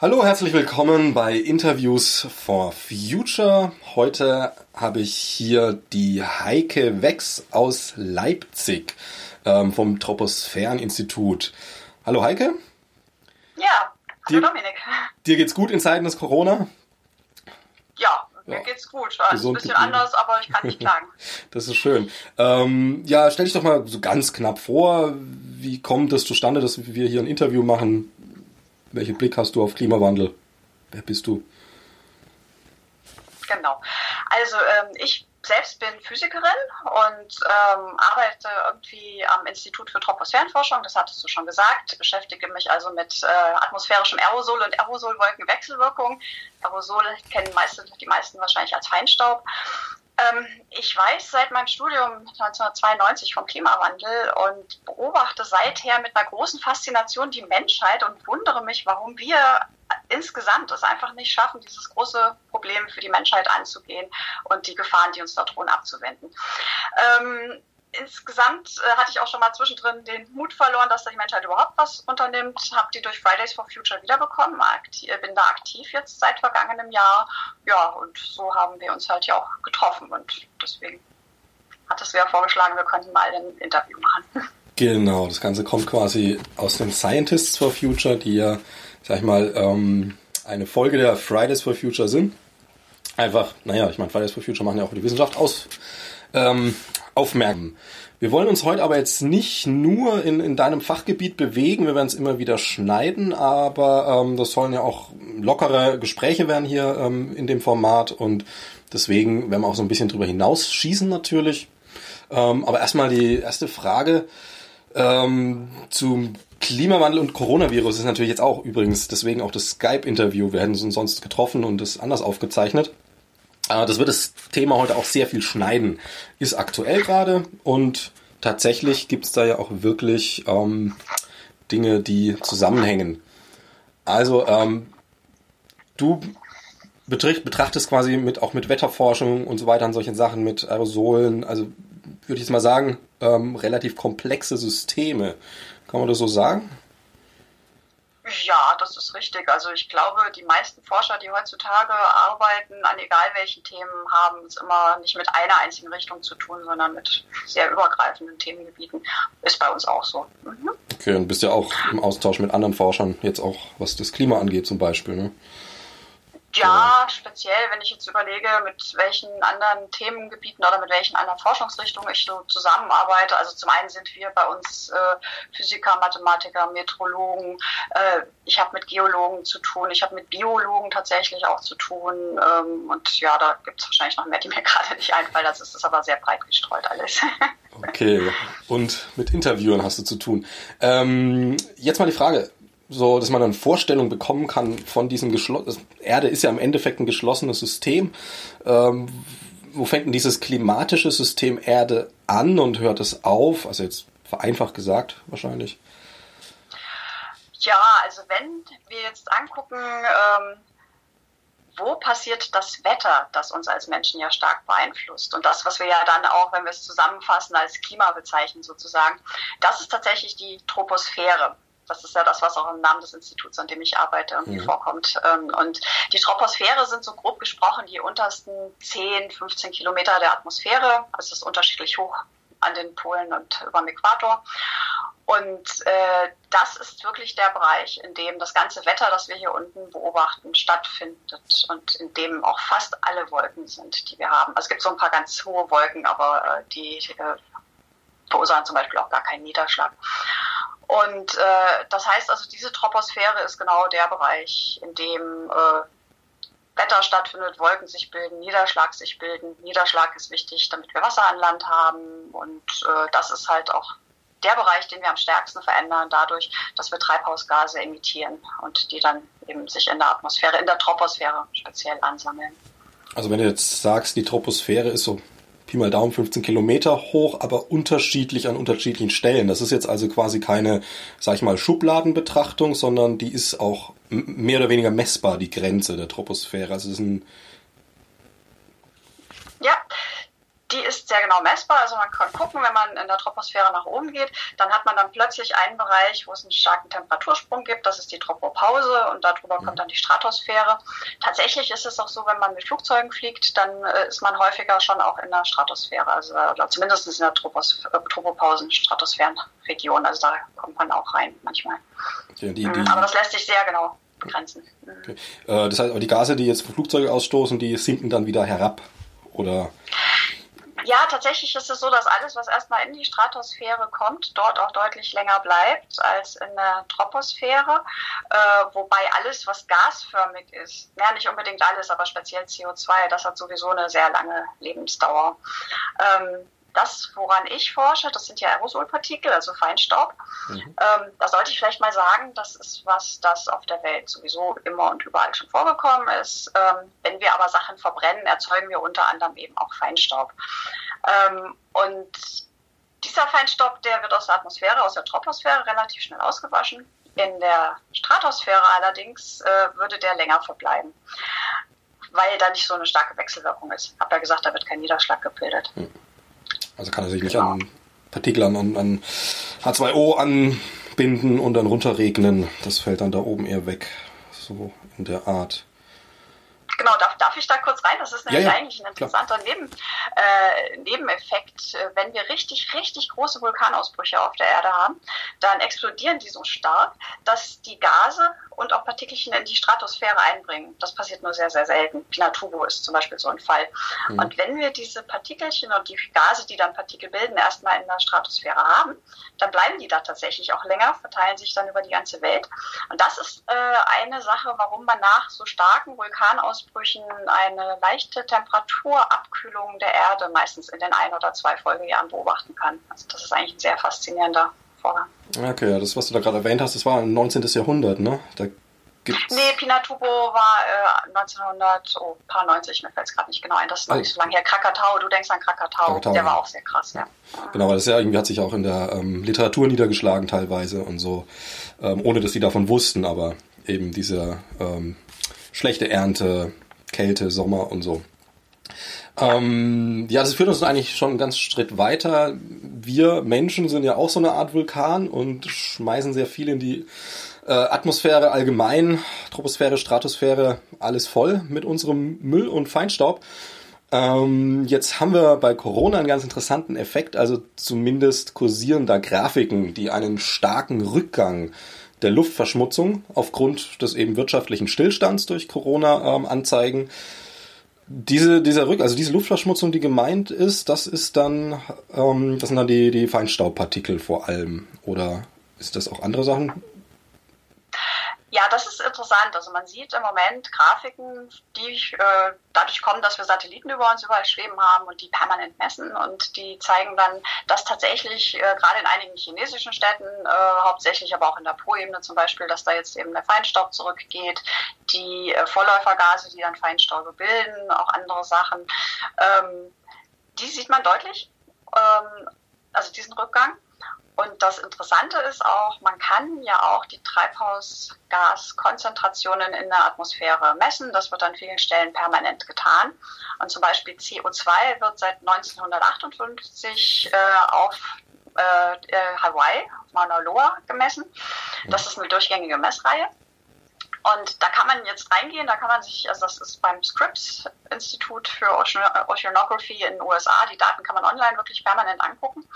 Hallo, herzlich willkommen bei Interviews for Future. Heute habe ich hier die Heike Wex aus Leipzig vom Troposphäreninstitut. Hallo Heike. Ja, hallo Dominik. Dir geht's gut in Zeiten des Corona? Ja, mir geht's gut. Es ist ein bisschen anders, aber ich kann nicht klagen. Das ist schön. Ja, stell dich doch mal so ganz knapp vor, wie kommt es zustande, dass wir hier ein Interview machen? Welchen Blick hast du auf Klimawandel? Wer bist du? Genau. Also ich selbst bin Physikerin und arbeite irgendwie am Institut für Troposphärenforschung, das hattest du schon gesagt, beschäftige mich also mit atmosphärischem Aerosol und Aerosolwolkenwechselwirkung. Aerosol kennen die meisten wahrscheinlich als Feinstaub. Ich weiß seit meinem Studium 1992 vom Klimawandel und beobachte seither mit einer großen Faszination die Menschheit und wundere mich, warum wir insgesamt es einfach nicht schaffen, dieses große Problem für die Menschheit anzugehen und die Gefahren, die uns da drohen, abzuwenden. Insgesamt hatte ich auch schon mal zwischendrin den Mut verloren, dass die Menschheit überhaupt was unternimmt. Habe die durch Fridays for Future wiederbekommen. Bin da aktiv jetzt seit vergangenem Jahr. Ja, und so haben wir uns halt ja auch getroffen. Und deswegen hat es ja vorgeschlagen, wir könnten mal ein Interview machen. Genau, das Ganze kommt quasi aus dem Scientists for Future, die ja, sag ich mal, eine Folge der Fridays for Future sind. Einfach, ich meine, Fridays for Future machen ja auch die Wissenschaft aufmerken. Wir wollen uns heute aber jetzt nicht nur in deinem Fachgebiet bewegen, wir werden es immer wieder schneiden, aber das sollen ja auch lockere Gespräche werden hier in dem Format und deswegen werden wir auch so ein bisschen drüber hinausschießen natürlich. Aber erstmal die erste Frage zum Klimawandel und Coronavirus ist natürlich jetzt auch übrigens, deswegen auch das Skype-Interview, wir hätten uns sonst getroffen und das anders aufgezeichnet. Das wird das Thema heute auch sehr viel schneiden. Ist aktuell gerade und tatsächlich gibt es da ja auch wirklich Dinge, die zusammenhängen. Also du betrachtest quasi auch mit Wetterforschung und so weiter an solchen Sachen, mit Aerosolen, also würde ich jetzt mal sagen, relativ komplexe Systeme. Kann man das so sagen? Ja, das ist richtig. Also ich glaube, die meisten Forscher, die heutzutage arbeiten, an egal welchen Themen, haben es immer nicht mit einer einzigen Richtung zu tun, sondern mit sehr übergreifenden Themengebieten. Ist bei uns auch so. Mhm. Okay, und bist ja auch im Austausch mit anderen Forschern, jetzt auch was das Klima angeht zum Beispiel, ne? Ja, speziell, wenn ich jetzt überlege, mit welchen anderen Themengebieten oder mit welchen anderen Forschungsrichtungen ich so zusammenarbeite. Also zum einen sind wir bei uns Physiker, Mathematiker, Meteorologen. Ich habe mit Geologen zu tun. Ich habe mit Biologen tatsächlich auch zu tun. Und ja, da gibt es wahrscheinlich noch mehr, die mir gerade nicht einfallen. Das ist aber sehr breit gestreut alles. Okay, und mit Interviewern hast du zu tun. Jetzt mal die Frage. So, dass man eine Vorstellung bekommen kann von diesem Erde ist ja im Endeffekt ein geschlossenes System. Wo fängt denn dieses klimatische System Erde an und hört es auf? Also jetzt vereinfacht gesagt wahrscheinlich. Ja, also wenn wir jetzt angucken, wo passiert das Wetter, das uns als Menschen ja stark beeinflusst? Und das, was wir ja dann auch, wenn wir es zusammenfassen, als Klima bezeichnen sozusagen, das ist tatsächlich die Troposphäre. Das ist ja das, was auch im Namen des Instituts, an dem ich arbeite, irgendwie vorkommt. Und die Troposphäre sind so grob gesprochen die untersten 10, 15 Kilometer der Atmosphäre. Also es ist unterschiedlich hoch an den Polen und über dem Äquator. Und das ist wirklich der Bereich, in dem das ganze Wetter, das wir hier unten beobachten, stattfindet und in dem auch fast alle Wolken sind, die wir haben. Also es gibt so ein paar ganz hohe Wolken, aber die verursachen zum Beispiel auch gar keinen Niederschlag. Und das heißt also, diese Troposphäre ist genau der Bereich, in dem Wetter stattfindet, Wolken sich bilden, Niederschlag sich bilden. Niederschlag ist wichtig, damit wir Wasser an Land haben. Und das ist halt auch der Bereich, den wir am stärksten verändern, dadurch, dass wir Treibhausgase emittieren und die dann eben sich in der Atmosphäre, in der Troposphäre speziell ansammeln. Also wenn du jetzt sagst, die Troposphäre ist so Pi mal Daumen 15 Kilometer hoch, aber unterschiedlich an unterschiedlichen Stellen. Das ist jetzt also quasi keine, sag ich mal, Schubladenbetrachtung, sondern die ist auch mehr oder weniger messbar, die Grenze der Troposphäre. Also es ist ja, Die ist sehr genau messbar, also man kann gucken, wenn man in der Troposphäre nach oben geht, dann hat man dann plötzlich einen Bereich, wo es einen starken Temperatursprung gibt, das ist die Tropopause und darüber kommt dann die Stratosphäre. Tatsächlich ist es auch so, wenn man mit Flugzeugen fliegt, dann ist man häufiger schon auch in der Stratosphäre, also zumindest in der Tropopausen-Stratosphärenregion, also da kommt man auch rein manchmal. Ja, aber das lässt sich sehr genau begrenzen. Okay. Das heißt, aber die Gase, die jetzt Flugzeuge ausstoßen, die sinken dann wieder herab, oder? Ja, tatsächlich ist es so, dass alles, was erstmal in die Stratosphäre kommt, dort auch deutlich länger bleibt als in der Troposphäre, wobei alles, was gasförmig ist, ja nicht unbedingt alles, aber speziell CO2, das hat sowieso eine sehr lange Lebensdauer. Das, woran ich forsche, das sind ja Aerosolpartikel, also Feinstaub. Da sollte ich vielleicht mal sagen, das ist was, das auf der Welt sowieso immer und überall schon vorgekommen ist. Wenn wir aber Sachen verbrennen, erzeugen wir unter anderem eben auch Feinstaub. Und dieser Feinstaub, der wird aus der Atmosphäre, aus der Troposphäre relativ schnell ausgewaschen. In der Stratosphäre allerdings würde der länger verbleiben, weil da nicht so eine starke Wechselwirkung ist. Ich habe ja gesagt, da wird kein Niederschlag gebildet. Also kann er sich nicht an Partikel, an H2O anbinden und dann runterregnen. Das fällt dann da oben eher weg. So in der Art. Genau, darf ich da kurz rein? Das ist nämlich eigentlich ein interessanter Nebeneffekt. Wenn wir richtig, richtig große Vulkanausbrüche auf der Erde haben, dann explodieren die so stark, dass die Gase und auch Partikelchen in die Stratosphäre einbringen. Das passiert nur sehr, sehr selten. Pinatubo ist zum Beispiel so ein Fall. Und wenn wir diese Partikelchen und die Gase, die dann Partikel bilden, erstmal in der Stratosphäre haben, dann bleiben die da tatsächlich auch länger, verteilen sich dann über die ganze Welt. Und das ist eine Sache, warum man nach so starken Vulkanausbrüchen eine leichte Temperaturabkühlung der Erde meistens in den 1 oder 2 Folgejahren beobachten kann. Also das ist eigentlich ein sehr faszinierender Vorgang. Okay, ja, das, was du da gerade erwähnt hast, das war im 19. Jahrhundert, ne? Da Nee, Pinatubo war 1990, mir fällt es gerade nicht genau ein, das ist noch nicht so lange her. Krakatau, du denkst an Krakatau, der war auch sehr krass, ja. Genau, weil das ja irgendwie hat sich auch in der Literatur niedergeschlagen teilweise und so, ohne dass die davon wussten, aber eben diese schlechte Ernte, Kälte, Sommer und so. Ja, das führt uns eigentlich schon einen ganzen Schritt weiter. Wir Menschen sind ja auch so eine Art Vulkan und schmeißen sehr viel in die Atmosphäre allgemein, Troposphäre, Stratosphäre, alles voll mit unserem Müll und Feinstaub. Jetzt haben wir bei Corona einen ganz interessanten Effekt, also zumindest kursieren da Grafiken, die einen starken Rückgang der Luftverschmutzung aufgrund des eben wirtschaftlichen Stillstands durch Corona anzeigen. Diese Luftverschmutzung, die gemeint ist, das sind dann die Feinstaubpartikel vor allem. Oder ist das auch andere Sachen? Ja, das ist interessant. Also man sieht im Moment Grafiken, die dadurch kommen, dass wir Satelliten über uns überall schweben haben und die permanent messen. Und die zeigen dann, dass tatsächlich gerade in einigen chinesischen Städten, hauptsächlich aber auch in der Po-Ebene zum Beispiel, dass da jetzt eben der Feinstaub zurückgeht, die Vorläufergase, die dann Feinstaube bilden, auch andere Sachen. Die sieht man deutlich, also diesen Rückgang. Und das Interessante ist auch, man kann ja auch die Treibhausgaskonzentrationen in der Atmosphäre messen. Das wird an vielen Stellen permanent getan. Und zum Beispiel CO2 wird seit 1958 auf Hawaii, auf Mauna Loa gemessen. Das ist eine durchgängige Messreihe. Und da kann man jetzt reingehen, da kann man sich, also das ist beim Scripps Institut für Oceanography in den USA, die Daten kann man online wirklich permanent angucken.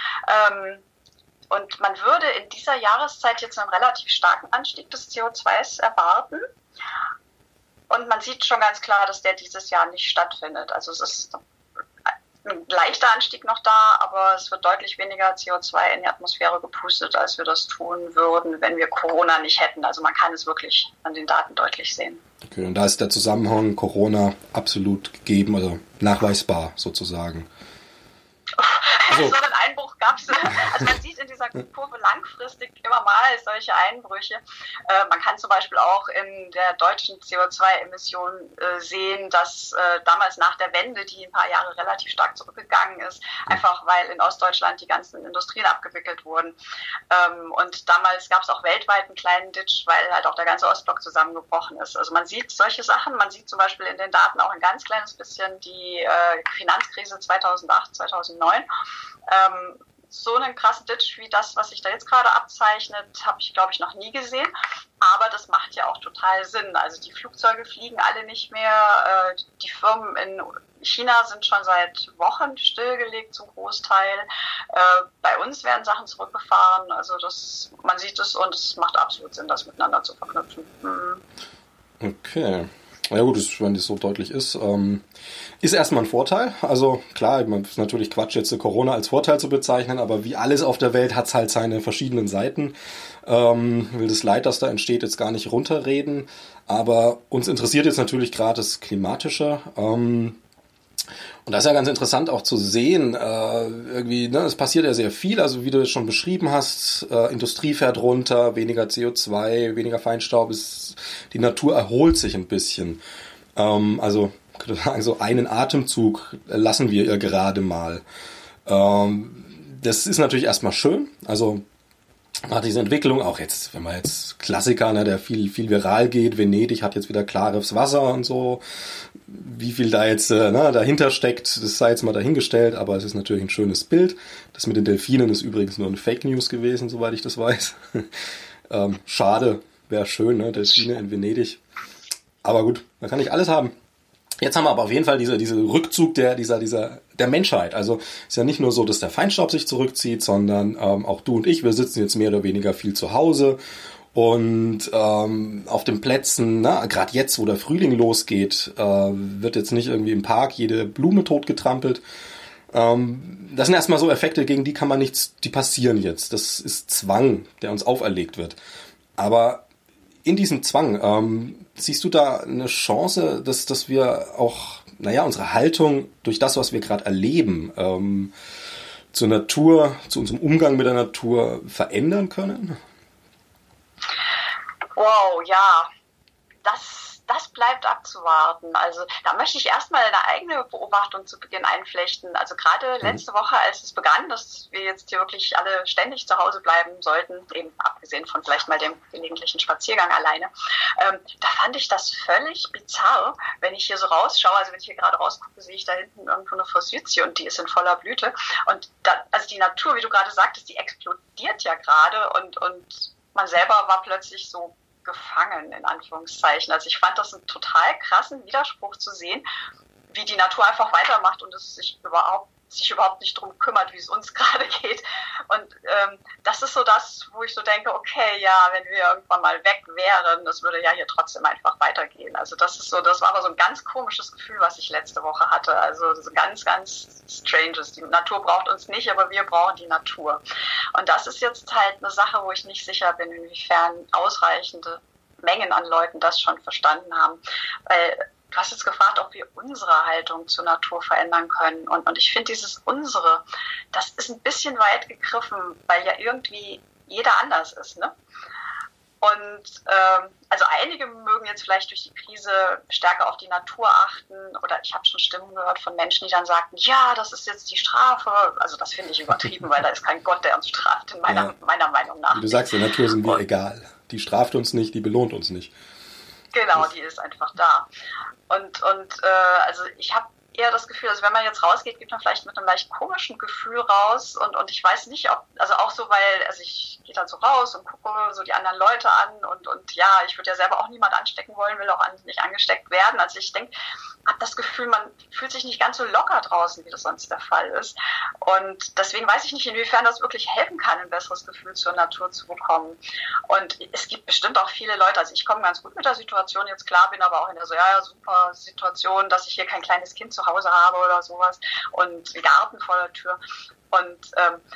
Und man würde in dieser Jahreszeit jetzt einen relativ starken Anstieg des CO2s erwarten. Und man sieht schon ganz klar, dass der dieses Jahr nicht stattfindet. Also es ist ein leichter Anstieg noch da, aber es wird deutlich weniger CO2 in die Atmosphäre gepustet, als wir das tun würden, wenn wir Corona nicht hätten. Also man kann es wirklich an den Daten deutlich sehen. Okay, und da ist der Zusammenhang Corona absolut gegeben, also nachweisbar sozusagen. Also so einen Einbruch gab's, also man sieht in dieser Kurve langfristig immer mal solche Einbrüche. Man kann zum Beispiel auch in der deutschen CO2-Emission sehen, dass damals nach der Wende, die ein paar Jahre relativ stark zurückgegangen ist, einfach weil in Ostdeutschland die ganzen Industrien abgewickelt wurden. Und damals gab es auch weltweit einen kleinen Ditch, weil halt auch der ganze Ostblock zusammengebrochen ist. Also man sieht solche Sachen, man sieht zum Beispiel in den Daten auch ein ganz kleines bisschen die Finanzkrise 2008, 2009. So einen krassen Ditch wie das, was sich da jetzt gerade abzeichnet, habe ich, glaube ich, noch nie gesehen. Aber das macht ja auch total Sinn. Also die Flugzeuge fliegen alle nicht mehr. Die Firmen in China sind schon seit Wochen stillgelegt zum Großteil. Bei uns werden Sachen zurückgefahren. Also man sieht es und es macht absolut Sinn, das miteinander zu verknüpfen. Okay. Ja gut, wenn das so deutlich ist, ist erstmal ein Vorteil. Also klar, man ist natürlich Quatsch, jetzt Corona als Vorteil zu bezeichnen, aber wie alles auf der Welt hat es halt seine verschiedenen Seiten. Will das Leid, das da entsteht, jetzt gar nicht runterreden. Aber uns interessiert jetzt natürlich gerade das Klimatische. Und das ist ja ganz interessant auch zu sehen, irgendwie, ne, es passiert ja sehr viel, also wie du es schon beschrieben hast, Industrie fährt runter, weniger CO2, weniger Feinstaub, die Natur erholt sich ein bisschen. Also, ich könnte sagen, so einen Atemzug lassen wir ihr gerade mal. Das ist natürlich erstmal schön, also nach dieser Entwicklung, auch jetzt, wenn man jetzt Klassiker, ne, der viel viral geht, Venedig hat jetzt wieder klares Wasser und so, wie viel da jetzt dahinter steckt, das sei jetzt mal dahingestellt, aber es ist natürlich ein schönes Bild. Das mit den Delfinen ist übrigens nur eine Fake News gewesen, soweit ich das weiß. Schade, wäre schön, ne, Delfine in Venedig. Aber gut, man kann nicht alles haben. Jetzt haben wir aber auf jeden Fall diese Rückzug der Menschheit. Also ist ja nicht nur so, dass der Feinstaub sich zurückzieht, sondern auch du und ich, wir sitzen jetzt mehr oder weniger viel zu Hause und auf den Plätzen, gerade jetzt, wo der Frühling losgeht, wird jetzt nicht irgendwie im Park jede Blume totgetrampelt. Das sind erstmal so Effekte, gegen die kann man nichts, die passieren jetzt. Das ist Zwang, der uns auferlegt wird. Aber in diesem Zwang, siehst du da eine Chance, dass wir auch, unsere Haltung durch das, was wir gerade erleben, zur Natur, zu unserem Umgang mit der Natur verändern können? Wow, ja, das bleibt abzuwarten. Also da möchte ich erstmal eine eigene Beobachtung zu Beginn einflechten. Also gerade letzte Woche, als es begann, dass wir jetzt hier wirklich alle ständig zu Hause bleiben sollten, eben abgesehen von vielleicht mal dem gelegentlichen Spaziergang alleine, da fand ich das völlig bizarr, wenn ich hier so rausschaue. Also wenn ich hier gerade rausgucke, sehe ich da hinten irgendwo eine Forsythie und die ist in voller Blüte. Und also die Natur, wie du gerade sagtest, die explodiert ja gerade und man selber war plötzlich so gefangen, in Anführungszeichen. Also ich fand das einen total krassen Widerspruch zu sehen, wie die Natur einfach weitermacht und es sich überhaupt nicht drum kümmert, wie es uns gerade geht. Und das ist so das, wo ich so denke, okay, ja, wenn wir irgendwann mal weg wären, das würde ja hier trotzdem einfach weitergehen. Also das war aber so ein ganz komisches Gefühl, was ich letzte Woche hatte. Also so ganz, ganz stranges. Die Natur braucht uns nicht, aber wir brauchen die Natur. Und das ist jetzt halt eine Sache, wo ich nicht sicher bin, inwiefern ausreichende Mengen an Leuten das schon verstanden haben. Weil du hast jetzt gefragt, ob wir unsere Haltung zur Natur verändern können. Und ich finde dieses unsere, das ist ein bisschen weit gegriffen, weil ja irgendwie jeder anders ist, ne? Und also einige mögen jetzt vielleicht durch die Krise stärker auf die Natur achten oder ich habe schon Stimmen gehört von Menschen, die dann sagten, ja, das ist jetzt die Strafe. Also das finde ich übertrieben, weil da ist kein Gott, der uns straft, in meiner Meinung nach. Wie du sagst, der Natur sind wir egal. Die straft uns nicht, die belohnt uns nicht. Genau, die ist einfach da. Und also ich habe eher das Gefühl, also wenn man jetzt rausgeht, geht man vielleicht mit einem leicht komischen Gefühl raus und ich weiß nicht, ob, also auch so, weil, also ich gehe dann so raus und gucke so die anderen Leute an und ja, ich würde ja selber auch niemand anstecken wollen, will auch nicht angesteckt werden. Also ich denke, habe das Gefühl, man fühlt sich nicht ganz so locker draußen, wie das sonst der Fall ist. Und deswegen weiß ich nicht, inwiefern das wirklich helfen kann, ein besseres Gefühl zur Natur zu bekommen. Und es gibt bestimmt auch viele Leute, also ich komme ganz gut mit der Situation jetzt klar, bin aber auch in der so, ja, super Situation, dass ich hier kein kleines Kind zu Hause habe oder sowas und einen Garten vor der Tür. Und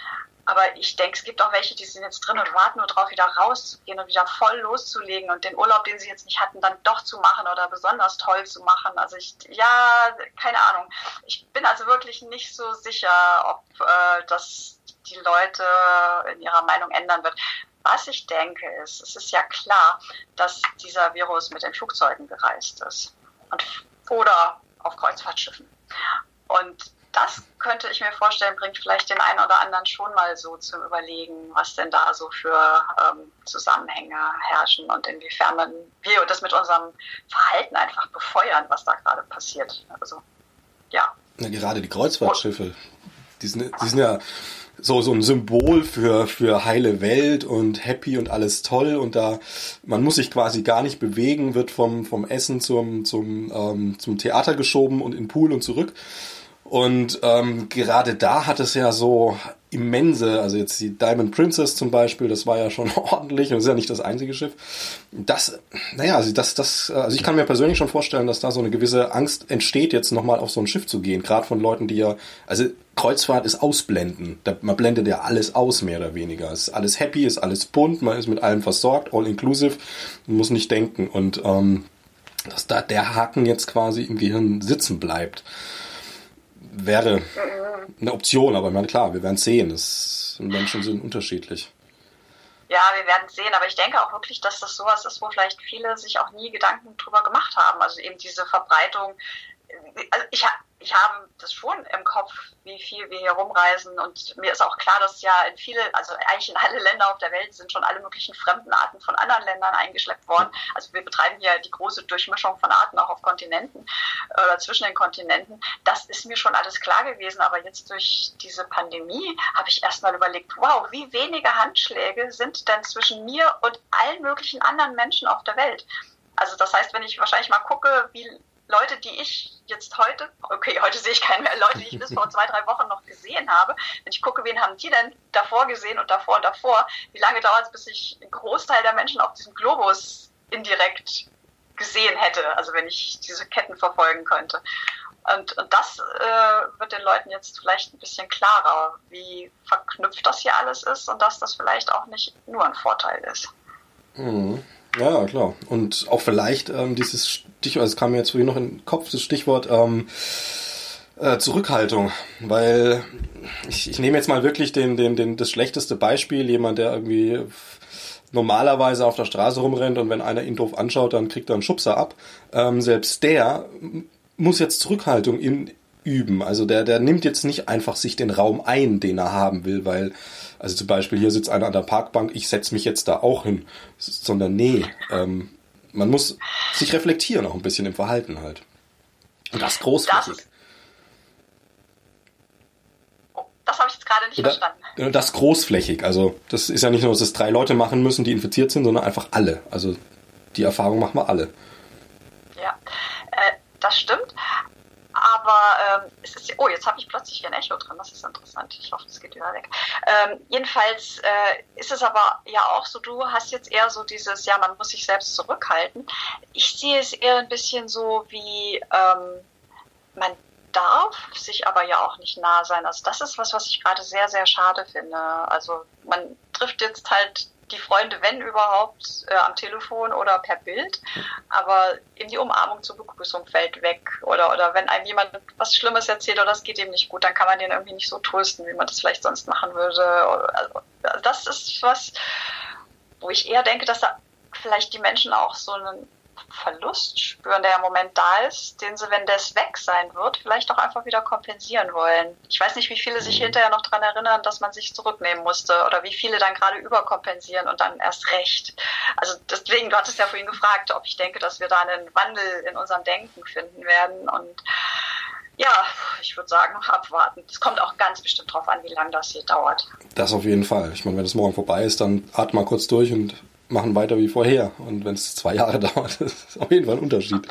Aber ich denke, es gibt auch welche, die sind jetzt drin und warten nur drauf, wieder rauszugehen und wieder voll loszulegen und den Urlaub, den sie jetzt nicht hatten, dann doch zu machen oder besonders toll zu machen. Also keine Ahnung. Ich bin also wirklich nicht so sicher, ob das die Leute in ihrer Meinung ändern wird. Was ich denke ist, es ist ja klar, dass dieser Virus mit den Flugzeugen gereist ist oder auf Kreuzfahrtschiffen. Und das könnte ich mir vorstellen, bringt vielleicht den einen oder anderen schon mal so zum Überlegen, was denn da so für Zusammenhänge herrschen und inwiefern wir das mit unserem Verhalten einfach befeuern, was da gerade passiert. Also, ja. Na, gerade die Kreuzfahrtschiffe, die sind ja so ein Symbol für heile Welt und happy und alles toll und da man muss sich quasi gar nicht bewegen, wird vom Essen zum Theater geschoben und in den Pool und zurück. Und gerade da hat es ja so immense, also jetzt die Diamond Princess zum Beispiel, das war ja schon ordentlich und das ist ja nicht das einzige Schiff. Also ich kann mir persönlich schon vorstellen, dass da so eine gewisse Angst entsteht, jetzt nochmal auf so ein Schiff zu gehen, gerade von Leuten, die ja, also Kreuzfahrt ist ausblenden, man blendet ja alles aus, mehr oder weniger. Es ist alles happy, ist alles bunt, man ist mit allem versorgt, all inclusive, man muss nicht denken und dass da der Haken jetzt quasi im Gehirn sitzen bleibt, wäre eine Option, aber ich meine, klar, wir werden sehen. Menschen sind unterschiedlich. Ja, wir werden sehen, aber ich denke auch wirklich, dass das sowas ist, wo vielleicht viele sich auch nie Gedanken drüber gemacht haben. Also eben diese Verbreitung. Also ich habe das schon im Kopf, wie viel wir hier rumreisen und mir ist auch klar, dass ja eigentlich in alle Länder auf der Welt sind schon alle möglichen fremden Arten von anderen Ländern eingeschleppt worden. Also wir betreiben hier die große Durchmischung von Arten auch auf Kontinenten oder zwischen den Kontinenten. Das ist mir schon alles klar gewesen, aber jetzt durch diese Pandemie habe ich erstmal überlegt, wow, wie wenige Handschläge sind denn zwischen mir und allen möglichen anderen Menschen auf der Welt? Also das heißt, wenn ich wahrscheinlich mal gucke, wie Leute, die ich jetzt heute sehe ich keinen mehr, Leute, die ich bis vor 2-3 Wochen noch gesehen habe, wenn ich gucke, wen haben die denn davor gesehen und davor, wie lange dauert es, bis ich einen Großteil der Menschen auf diesem Globus indirekt gesehen hätte, also wenn ich diese Ketten verfolgen könnte. Und das wird den Leuten jetzt vielleicht ein bisschen klarer, wie verknüpft das hier alles ist und dass das vielleicht auch nicht nur ein Vorteil ist. Mhm. Ja, klar. Und auch vielleicht dieses Stichwort, es kam mir jetzt vorhin noch in den Kopf, das Stichwort Zurückhaltung. Weil ich nehme jetzt mal wirklich das schlechteste Beispiel, jemand, der irgendwie normalerweise auf der Straße rumrennt und wenn einer ihn doof anschaut, dann kriegt er einen Schubser ab. Selbst der muss jetzt Zurückhaltung üben. Also der nimmt jetzt nicht einfach sich den Raum ein, den er haben will, weil, also zum Beispiel hier sitzt einer an der Parkbank, ich setze mich jetzt da auch hin, sondern man muss sich reflektieren auch ein bisschen im Verhalten halt. Und das großflächig. Das habe ich jetzt gerade nicht verstanden. Das großflächig, also das ist ja nicht nur, dass es 3 Leute machen müssen, die infiziert sind, sondern einfach alle. Also die Erfahrung machen wir alle. Ja, das stimmt. Aber es ist, jetzt habe ich plötzlich hier ein Echo drin, das ist interessant. Ich hoffe, das geht wieder weg. Jedenfalls ist es aber ja auch so, du hast jetzt eher so dieses, ja, man muss sich selbst zurückhalten. Ich sehe es eher ein bisschen so wie, man darf sich aber ja auch nicht nah sein. Also das ist was ich gerade sehr, sehr schade finde. Also man trifft jetzt halt die Freunde, wenn überhaupt, am Telefon oder per Bild, aber in die Umarmung zur Begrüßung fällt weg oder wenn einem jemand was Schlimmes erzählt oder es geht ihm nicht gut, dann kann man den irgendwie nicht so trösten, wie man das vielleicht sonst machen würde. Also das ist was, wo ich eher denke, dass da vielleicht die Menschen auch so einen Verlust spüren, der im Moment da ist, den sie, wenn das weg sein wird, vielleicht auch einfach wieder kompensieren wollen. Ich weiß nicht, wie viele sich hinterher noch daran erinnern, dass man sich zurücknehmen musste oder wie viele dann gerade überkompensieren und dann erst recht. Also deswegen, du hattest ja vorhin gefragt, ob ich denke, dass wir da einen Wandel in unserem Denken finden werden und ja, ich würde sagen, abwarten. Es kommt auch ganz bestimmt drauf an, wie lange das hier dauert. Das auf jeden Fall. Ich meine, wenn es morgen vorbei ist, dann atmen wir kurz durch und machen weiter wie vorher. Und wenn es 2 Jahre dauert, ist auf jeden Fall ein Unterschied.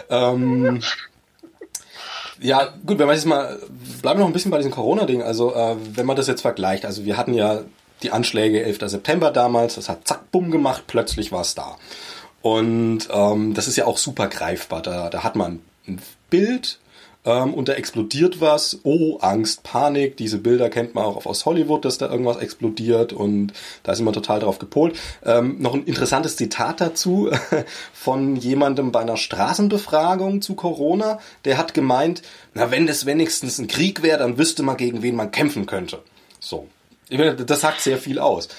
Ja, gut, wenn wir jetzt mal, bleiben wir noch ein bisschen bei diesem Corona-Ding. Also, wenn man das jetzt vergleicht, also wir hatten ja die Anschläge 11. September damals, das hat zack, bumm gemacht, plötzlich war es da. Und das ist ja auch super greifbar. Da hat man ein Bild, und da explodiert was. Oh, Angst, Panik. Diese Bilder kennt man auch aus Hollywood, dass da irgendwas explodiert und da ist immer total drauf gepolt. Noch ein interessantes Zitat dazu von jemandem bei einer Straßenbefragung zu Corona. Der hat gemeint, na, wenn das wenigstens ein Krieg wäre, dann wüsste man, gegen wen man kämpfen könnte. So. Das sagt sehr viel aus.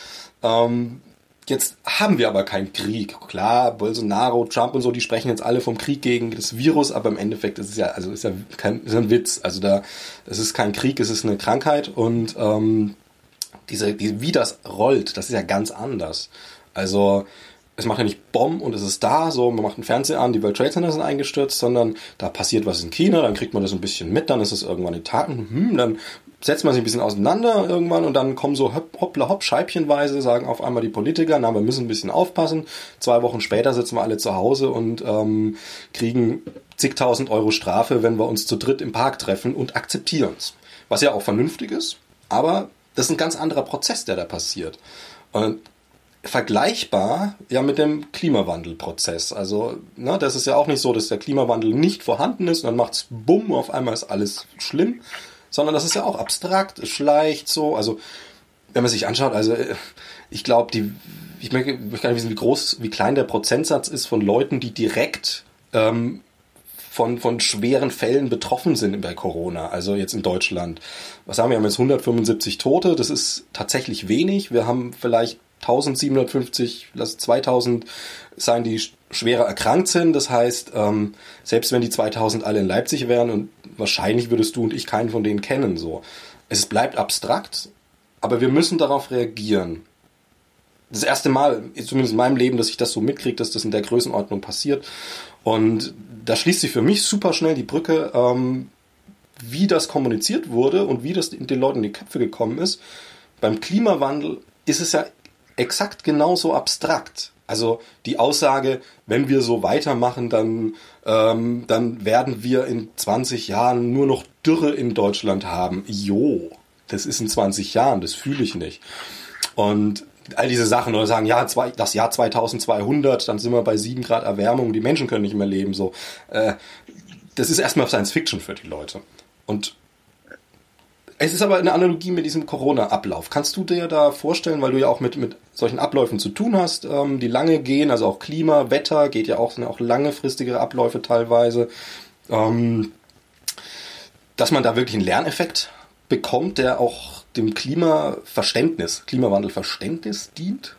Jetzt haben wir aber keinen Krieg. Klar, Bolsonaro, Trump und so, die sprechen jetzt alle vom Krieg gegen das Virus, aber im Endeffekt ist es ja, also ist ja ein Witz. Also das ist kein Krieg, es ist eine Krankheit und wie das rollt, das ist ja ganz anders. Also es macht ja nicht Bomben und es ist da, so man macht einen Fernseher an, die World Trade Center sind eingestürzt, sondern da passiert was in China, dann kriegt man das ein bisschen mit, dann ist es irgendwann in Taten, dann setzt man sich ein bisschen auseinander irgendwann und dann kommen so hoppla hopp, scheibchenweise, sagen auf einmal die Politiker, na, wir müssen ein bisschen aufpassen. 2 Wochen später sitzen wir alle zu Hause und kriegen zigtausend Euro Strafe, wenn wir uns zu dritt im Park treffen und akzeptieren es. Was ja auch vernünftig ist, aber das ist ein ganz anderer Prozess, der da passiert. Und vergleichbar ja mit dem Klimawandelprozess. Also, das ist ja auch nicht so, dass der Klimawandel nicht vorhanden ist und dann macht's bumm, auf einmal ist alles schlimm, sondern das ist ja auch abstrakt, es schleicht so. Also, wenn man sich anschaut, also ich glaube, ich möchte gar nicht wissen, wie klein der Prozentsatz ist von Leuten, die direkt von schweren Fällen betroffen sind bei Corona, also jetzt in Deutschland. Was haben wir? Wir haben jetzt 175 Tote, das ist tatsächlich wenig. Wir haben vielleicht 1750, lass 2000 sein, die schwerer erkrankt sind. Das heißt, selbst wenn die 2000 alle in Leipzig wären und wahrscheinlich würdest du und ich keinen von denen kennen, so. Es bleibt abstrakt, aber wir müssen darauf reagieren. Das erste Mal, zumindest in meinem Leben, dass ich das so mitkriege, dass das in der Größenordnung passiert. Und da schließt sich für mich super schnell die Brücke, wie das kommuniziert wurde und wie das den Leuten in die Köpfe gekommen ist. Beim Klimawandel ist es ja exakt genauso abstrakt. Also die Aussage, wenn wir so weitermachen, dann werden wir in 20 Jahren nur noch Dürre in Deutschland haben. Jo, das ist in 20 Jahren, das fühle ich nicht. Und all diese Sachen, oder sagen, ja, das Jahr 2200, dann sind wir bei 7 Grad Erwärmung, die Menschen können nicht mehr leben. So, das ist erstmal Science Fiction für die Leute. Und es ist aber eine Analogie mit diesem Corona-Ablauf. Kannst du dir da vorstellen, weil du ja auch mit solchen Abläufen zu tun hast, die lange gehen, also auch Klima, Wetter geht ja auch, sind ja auch langefristigere Abläufe teilweise, dass man da wirklich einen Lerneffekt bekommt, der auch dem Klimawandelverständnis dient?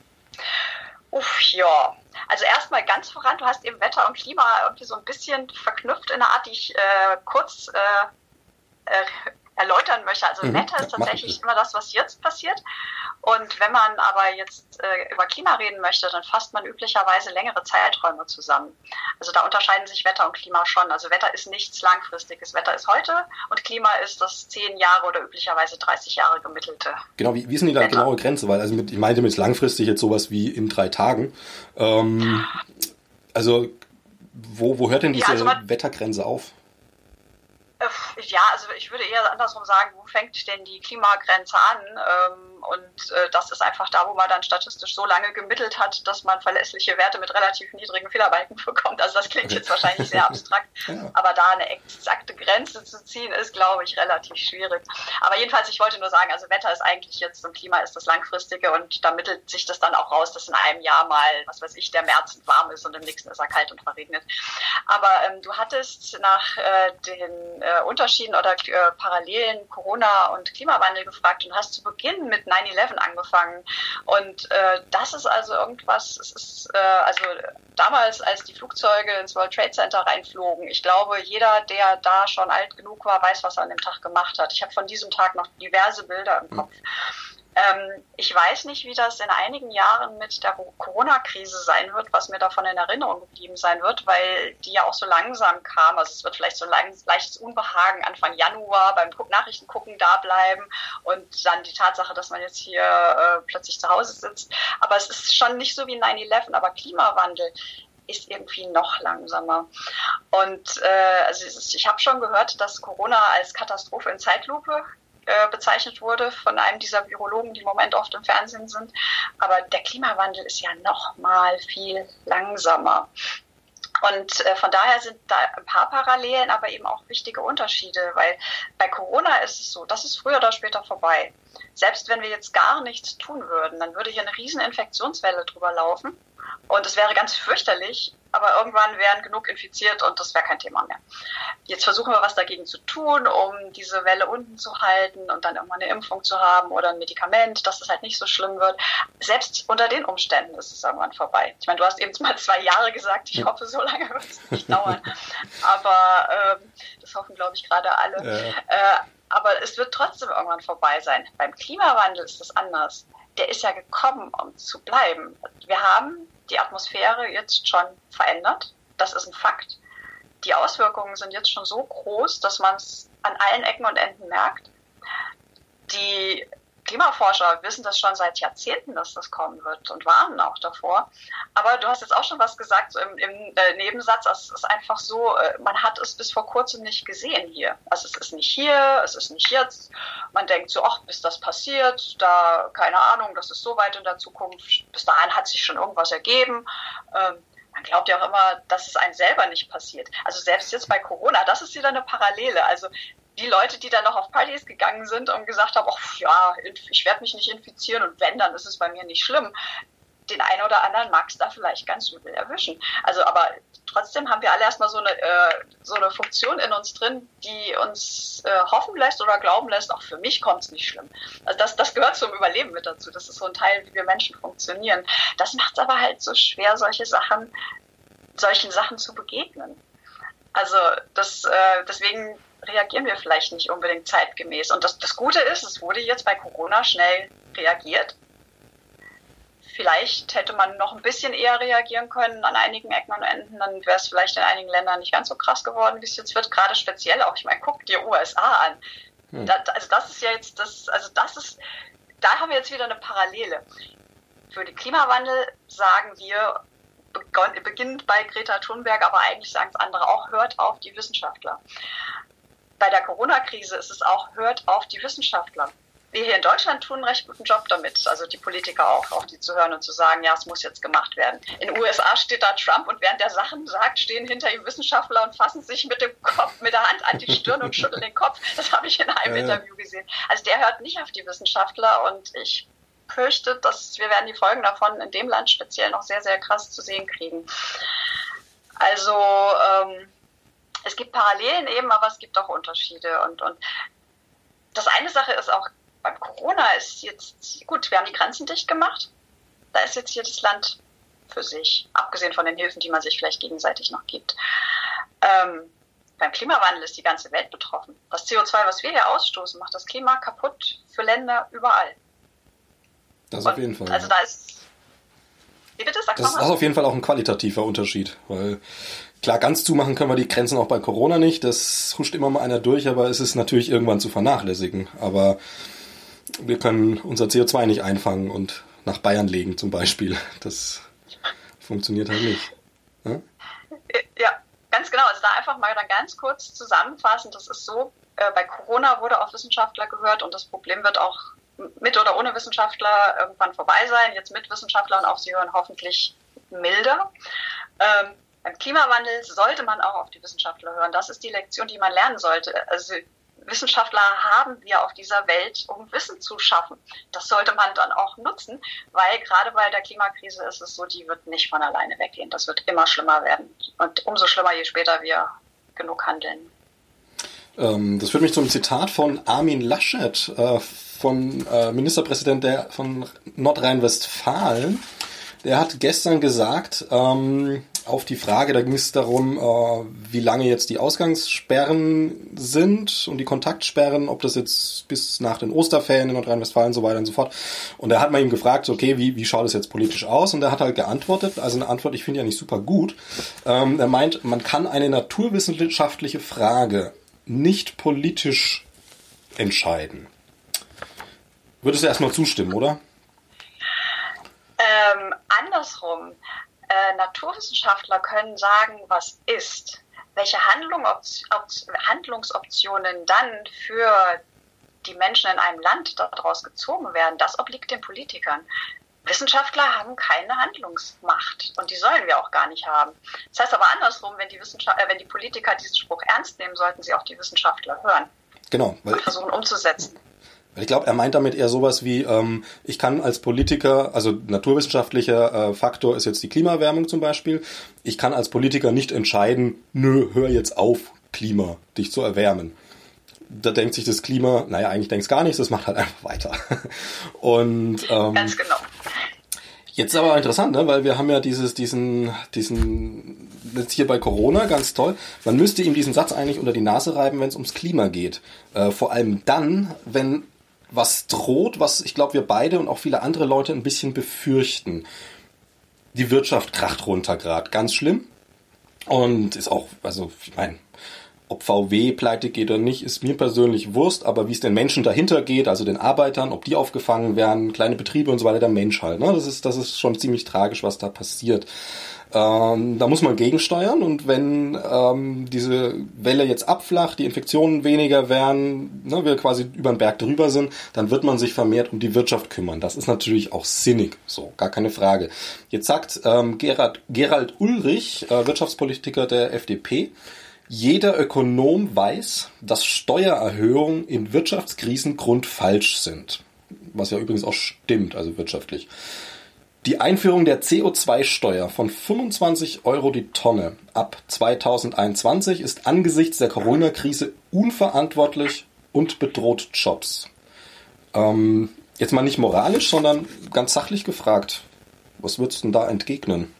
Ja. Also erstmal ganz voran, du hast eben Wetter und Klima irgendwie so ein bisschen verknüpft in einer Art, die ich kurz erläutern möchte. Also Wetter ist tatsächlich immer das, was jetzt passiert. Und wenn man aber jetzt über Klima reden möchte, dann fasst man üblicherweise längere Zeiträume zusammen. Also da unterscheiden sich Wetter und Klima schon. Also Wetter ist nichts Langfristiges. Wetter ist heute und Klima ist das 10 Jahre oder üblicherweise 30 Jahre gemittelte. Genau, wie ist denn die da genaue Grenze? Weil ich meinte mit langfristig jetzt sowas wie in 3 Tagen. Also wo hört denn diese Wettergrenze auf? Ja, also ich würde eher andersrum sagen, wo fängt denn die Klimagrenze an? Das ist einfach da, wo man dann statistisch so lange gemittelt hat, dass man verlässliche Werte mit relativ niedrigen Fehlerbalken bekommt. Also das klingt jetzt wahrscheinlich sehr abstrakt, aber da eine exakte Grenze zu ziehen, ist, glaube ich, relativ schwierig. Aber jedenfalls, ich wollte nur sagen, also Wetter ist eigentlich jetzt und Klima ist das Langfristige und da mittelt sich das dann auch raus, dass in einem Jahr mal, was weiß ich, der März warm ist und im nächsten ist er kalt und verregnet. Aber du hattest nach den Unterschieden oder Parallelen Corona und Klimawandel gefragt und hast zu Beginn mit 9/11 angefangen. Und das ist also irgendwas, es ist also damals, als die Flugzeuge ins World Trade Center reinflogen, ich glaube, jeder, der da schon alt genug war, weiß, was er an dem Tag gemacht hat. Ich habe von diesem Tag noch diverse Bilder im Kopf. Ich weiß nicht, wie das in einigen Jahren mit der Corona-Krise sein wird, was mir davon in Erinnerung geblieben sein wird, weil die ja auch so langsam kam. Also es wird vielleicht so ein leichtes Unbehagen Anfang Januar beim Nachrichtengucken da bleiben und dann die Tatsache, dass man jetzt hier plötzlich zu Hause sitzt. Aber es ist schon nicht so wie 9/11, aber Klimawandel ist irgendwie noch langsamer. Und also ich habe schon gehört, dass Corona als Katastrophe in Zeitlupe bezeichnet wurde von einem dieser Virologen, die im Moment oft im Fernsehen sind. Aber der Klimawandel ist ja noch mal viel langsamer. Und von daher sind da ein paar Parallelen, aber eben auch wichtige Unterschiede, weil bei Corona ist es so, das ist früher oder später vorbei. Selbst wenn wir jetzt gar nichts tun würden, dann würde hier eine riesen Infektionswelle drüber laufen und es wäre ganz fürchterlich, aber irgendwann wären genug infiziert und das wäre kein Thema mehr. Jetzt versuchen wir was dagegen zu tun, um diese Welle unten zu halten und dann irgendwann eine Impfung zu haben oder ein Medikament, dass es halt nicht so schlimm wird. Selbst unter den Umständen ist es irgendwann vorbei. Ich meine, du hast eben mal 2 Jahre gesagt, ich hoffe, so lange wird es nicht dauern. Aber das hoffen, glaube ich, gerade alle. Aber es wird trotzdem irgendwann vorbei sein. Beim Klimawandel ist das anders. Der ist ja gekommen, um zu bleiben. Wir haben die Atmosphäre jetzt schon verändert. Das ist ein Fakt. Die Auswirkungen sind jetzt schon so groß, dass man es an allen Ecken und Enden merkt. Die Klimaforscher wissen das schon seit Jahrzehnten, dass das kommen wird und warnen auch davor. Aber du hast jetzt auch schon was gesagt, so im Nebensatz. Es ist einfach so, man hat es bis vor kurzem nicht gesehen hier. Also es ist nicht hier, es ist nicht jetzt. Man denkt so, ach, bis das passiert, da, keine Ahnung, das ist so weit in der Zukunft. Bis dahin hat sich schon irgendwas ergeben. Man glaubt ja auch immer, dass es einem selber nicht passiert. Also selbst jetzt bei Corona, das ist wieder eine Parallele. Also die Leute, die dann noch auf Partys gegangen sind und gesagt haben, ach ja, ich werde mich nicht infizieren und wenn, dann ist es bei mir nicht schlimm. Den einen oder anderen mag es da vielleicht ganz übel erwischen. Also, aber trotzdem haben wir alle erstmal so eine Funktion in uns drin, die uns hoffen lässt oder glauben lässt, auch für mich kommt es nicht schlimm. Also das gehört zum Überleben mit dazu. Das ist so ein Teil, wie wir Menschen funktionieren. Das macht es aber halt so schwer, solchen Sachen zu begegnen. Also deswegen reagieren wir vielleicht nicht unbedingt zeitgemäß. Und das Gute ist, es wurde jetzt bei Corona schnell reagiert. Vielleicht hätte man noch ein bisschen eher reagieren können an einigen Ecken und Enden, dann wäre es vielleicht in einigen Ländern nicht ganz so krass geworden, wie es jetzt wird. Gerade speziell auch, ich meine, guck dir USA an. Das ist ja jetzt da haben wir jetzt wieder eine Parallele. Für den Klimawandel sagen wir, beginnt bei Greta Thunberg, aber eigentlich sagen es andere auch, hört auf die Wissenschaftler. Bei der Corona-Krise ist es auch, hört auf die Wissenschaftler. Wir hier in Deutschland tun einen recht guten Job damit, also die Politiker auch, auf die zu hören und zu sagen, ja, es muss jetzt gemacht werden. In den USA steht da Trump und während der Sachen sagt, stehen hinter ihm Wissenschaftler und fassen sich mit der Hand an die Stirn und schütteln den Kopf. Das habe ich in einem Interview gesehen. Also der hört nicht auf die Wissenschaftler und ich fürchte, dass wir werden die Folgen davon in dem Land speziell noch sehr, sehr krass zu sehen kriegen. Also es gibt Parallelen eben, aber es gibt auch Unterschiede. Und das eine Sache ist auch, beim Corona ist jetzt, gut, wir haben die Grenzen dicht gemacht. Da ist jetzt jedes Land für sich, abgesehen von den Hilfen, die man sich vielleicht gegenseitig noch gibt. Beim Klimawandel ist die ganze Welt betroffen. Das CO2, was wir hier ausstoßen, macht das Klima kaputt für Länder überall. Das auf jeden Fall. Also da ist... Wie bitte? Sag das ist auf jeden Fall auch ein qualitativer Unterschied, weil klar, ganz zumachen können wir die Grenzen auch bei Corona nicht, das huscht immer mal einer durch, aber es ist natürlich irgendwann zu vernachlässigen. Aber wir können unser CO2 nicht einfangen und nach Bayern legen zum Beispiel. Das funktioniert halt nicht. Ja, ganz genau. Also da einfach mal dann ganz kurz zusammenfassen. Das ist so, bei Corona wurde auf Wissenschaftler gehört und das Problem wird auch mit oder ohne Wissenschaftler irgendwann vorbei sein. Jetzt mit Wissenschaftlern auf sie hören, hoffentlich milder. Beim Klimawandel sollte man auch auf die Wissenschaftler hören. Das ist die Lektion, die man lernen sollte. Also Wissenschaftler haben wir auf dieser Welt, um Wissen zu schaffen. Das sollte man dann auch nutzen, weil gerade bei der Klimakrise ist es so, die wird nicht von alleine weggehen. Das wird immer schlimmer werden. Und umso schlimmer, je später wir genug handeln. Das führt mich zum Zitat von Armin Laschet, von Ministerpräsident von Nordrhein-Westfalen. Der hat gestern gesagt, auf die Frage, da ging es darum, wie lange jetzt die Ausgangssperren sind und die Kontaktsperren, ob das jetzt bis nach den Osterferien in Nordrhein-Westfalen und so weiter und so fort. Und da hat man ihm gefragt, okay, wie schaut es jetzt politisch aus? Und er hat halt geantwortet, also eine Antwort, ich finde ja nicht super gut. Er meint, man kann eine naturwissenschaftliche Frage nicht politisch entscheiden. Würdest du erstmal zustimmen, oder? Andersrum. Naturwissenschaftler können sagen, was ist. Welche Handlungsoptionen dann für die Menschen in einem Land daraus gezogen werden, das obliegt den Politikern. Wissenschaftler haben keine Handlungsmacht und die sollen wir auch gar nicht haben. Das heißt aber andersrum, wenn die Politiker diesen Spruch ernst nehmen, sollten sie auch die Wissenschaftler hören. Genau. Und versuchen umzusetzen. Ich glaube, er meint damit eher sowas wie, ich kann als Politiker, also naturwissenschaftlicher Faktor ist jetzt die Klimaerwärmung zum Beispiel, ich kann als Politiker nicht entscheiden, hör jetzt auf, Klima, dich zu erwärmen. Da denkt sich das Klima, eigentlich denkt es gar nichts, das macht halt einfach weiter. Und ganz genau. Jetzt ist aber interessant, ne? Weil wir haben ja diesen jetzt hier bei Corona, ganz toll, man müsste ihm diesen Satz eigentlich unter die Nase reiben, wenn es ums Klima geht. Vor allem dann, wenn was droht, was ich glaube wir beide und auch viele andere Leute ein bisschen befürchten. Die Wirtschaft kracht runter gerade, ganz schlimm. Und ist auch, also ich meine, ob VW pleite geht oder nicht, ist mir persönlich Wurst, aber wie es den Menschen dahinter geht, also den Arbeitern, ob die aufgefangen werden, kleine Betriebe und so weiter, der Mensch halt. Ne? Das ist schon ziemlich tragisch, was da passiert. Da muss man gegensteuern und wenn diese Welle jetzt abflacht, die Infektionen weniger werden, ne, wir quasi über den Berg drüber sind, dann wird man sich vermehrt um die Wirtschaft kümmern. Das ist natürlich auch sinnig, so, gar keine Frage. Jetzt sagt Gerald Ulrich, Wirtschaftspolitiker der FDP, jeder Ökonom weiß, dass Steuererhöhungen in Wirtschaftskrisen grundfalsch sind. Was ja übrigens auch stimmt, also wirtschaftlich. Die Einführung der CO2-Steuer von 25 € die Tonne ab 2021 ist angesichts der Corona-Krise unverantwortlich und bedroht Jobs. Jetzt mal nicht moralisch, sondern ganz sachlich gefragt. Was würdest du denn da entgegnen?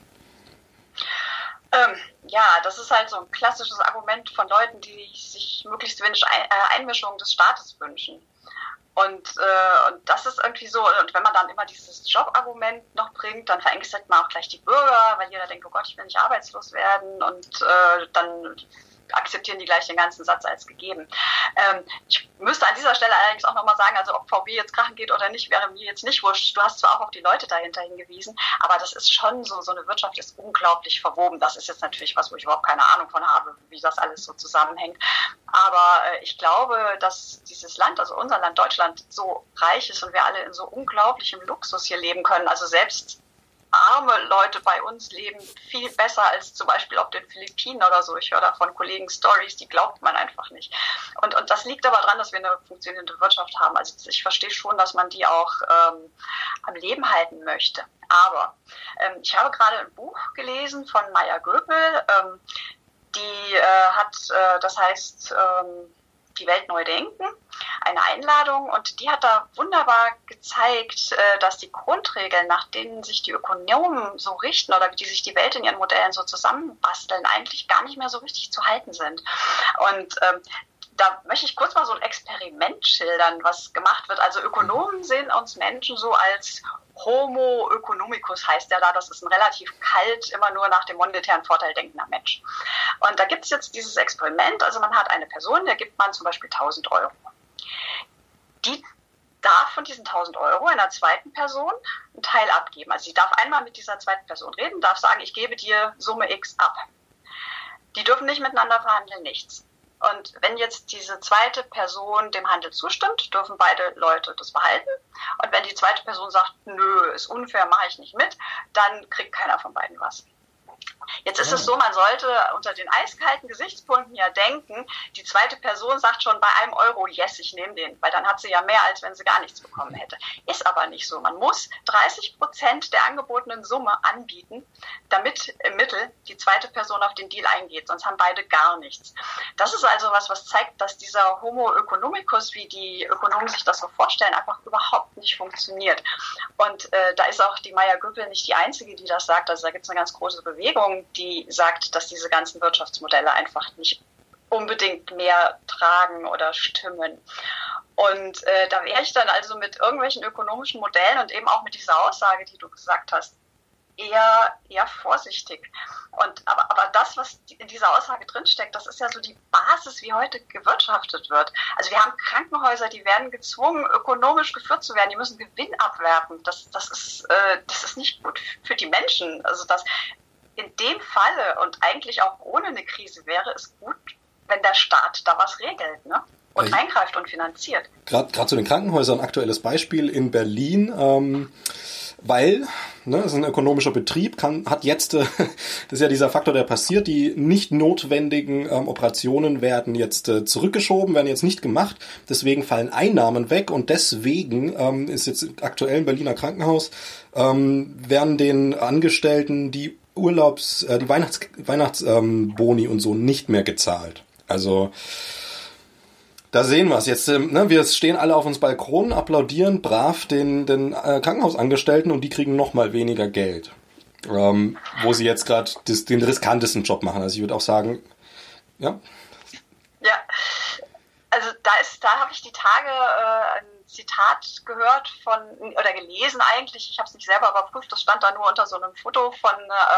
Ja, das ist halt so ein klassisches Argument von Leuten, die sich möglichst wenig Einmischung des Staates wünschen. Und das ist irgendwie so, und wenn man dann immer dieses Jobargument noch bringt, dann verängstigt man auch gleich die Bürger, weil jeder denkt, oh Gott, ich will nicht arbeitslos werden und dann akzeptieren die gleich den ganzen Satz als gegeben. Ich müsste an dieser Stelle allerdings auch nochmal sagen, also ob VW jetzt krachen geht oder nicht, wäre mir jetzt nicht wurscht. Du hast zwar auch auf die Leute dahinter hingewiesen, aber das ist schon so eine Wirtschaft ist unglaublich verwoben. Das ist jetzt natürlich was, wo ich überhaupt keine Ahnung von habe, wie das alles so zusammenhängt. Aber ich glaube, dass dieses Land, also unser Land Deutschland, so reich ist und wir alle in so unglaublichem Luxus hier leben können. Also selbst arme Leute bei uns leben viel besser als zum Beispiel auf den Philippinen oder so. Ich höre da von Kollegen Stories, die glaubt man einfach nicht. Und das liegt aber daran, dass wir eine funktionierende Wirtschaft haben. Also ich verstehe schon, dass man die auch am Leben halten möchte. Aber ich habe gerade ein Buch gelesen von Maya Göpel, die hat, das heißt, die Welt neu denken, eine Einladung, und die hat da wunderbar gezeigt, dass die Grundregeln, nach denen sich die Ökonomen so richten oder wie die sich die Welt in ihren Modellen so zusammenbasteln, eigentlich gar nicht mehr so richtig zu halten sind. Und da möchte ich kurz mal so ein Experiment schildern, was gemacht wird. Also Ökonomen sehen uns Menschen so als Homo economicus, heißt der da. Das ist ein relativ kalt, immer nur nach dem monetären Vorteil denkender Mensch. Und da gibt es jetzt dieses Experiment. Also man hat eine Person, der gibt man zum Beispiel 1.000 €. Die darf von diesen 1.000 € einer zweiten Person einen Teil abgeben. Also sie darf einmal mit dieser zweiten Person reden, darf sagen, ich gebe dir Summe X ab. Die dürfen nicht miteinander verhandeln, nichts. Und wenn jetzt diese zweite Person dem Handel zustimmt, dürfen beide Leute das behalten. Und wenn die zweite Person sagt, nö, ist unfair, mache ich nicht mit, dann kriegt keiner von beiden was. Jetzt ist es so, man sollte unter den eiskalten Gesichtspunkten ja denken, die zweite Person sagt schon bei einem Euro, yes, ich nehme den, weil dann hat sie ja mehr, als wenn sie gar nichts bekommen hätte. Ist aber nicht so. Man muss 30% der angebotenen Summe anbieten, damit im Mittel die zweite Person auf den Deal eingeht, sonst haben beide gar nichts. Das ist also was zeigt, dass dieser Homo economicus, wie die Ökonomen sich das so vorstellen, einfach überhaupt nicht funktioniert. Und da ist auch die Maya Göpel nicht die Einzige, die das sagt. Also da gibt es eine ganz große Bewegung, die sagt, dass diese ganzen Wirtschaftsmodelle einfach nicht unbedingt mehr tragen oder stimmen. Und da wäre ich dann also mit irgendwelchen ökonomischen Modellen und eben auch mit dieser Aussage, die du gesagt hast, eher vorsichtig. Aber das, was in dieser Aussage drinsteckt, das ist ja so die Basis, wie heute gewirtschaftet wird. Also wir haben Krankenhäuser, die werden gezwungen, ökonomisch geführt zu werden. Die müssen Gewinn abwerfen. Das ist nicht gut für die Menschen. Also das in dem Falle und eigentlich auch ohne eine Krise wäre es gut, wenn der Staat da was regelt, ne? Und eingreift und finanziert. Gerade zu den Krankenhäusern, aktuelles Beispiel in Berlin. Weil, ne, das ist ein ökonomischer Betrieb, hat jetzt, das ist ja dieser Faktor, der passiert, die nicht notwendigen Operationen werden jetzt zurückgeschoben, werden jetzt nicht gemacht, deswegen fallen Einnahmen weg und deswegen ist jetzt aktuell im Berliner Krankenhaus, werden den Angestellten die die Weihnachtsboni und so nicht mehr gezahlt. Also da sehen wir es jetzt. Ne, wir stehen alle auf uns Balkonen, applaudieren brav den Krankenhausangestellten und die kriegen noch mal weniger Geld. Wo sie jetzt gerade den riskantesten Job machen. Also ich würde auch sagen, ja. Ja, also da habe ich die Tage ein Zitat gehört oder gelesen eigentlich, ich habe es nicht selber überprüft, das stand da nur unter so einem Foto von,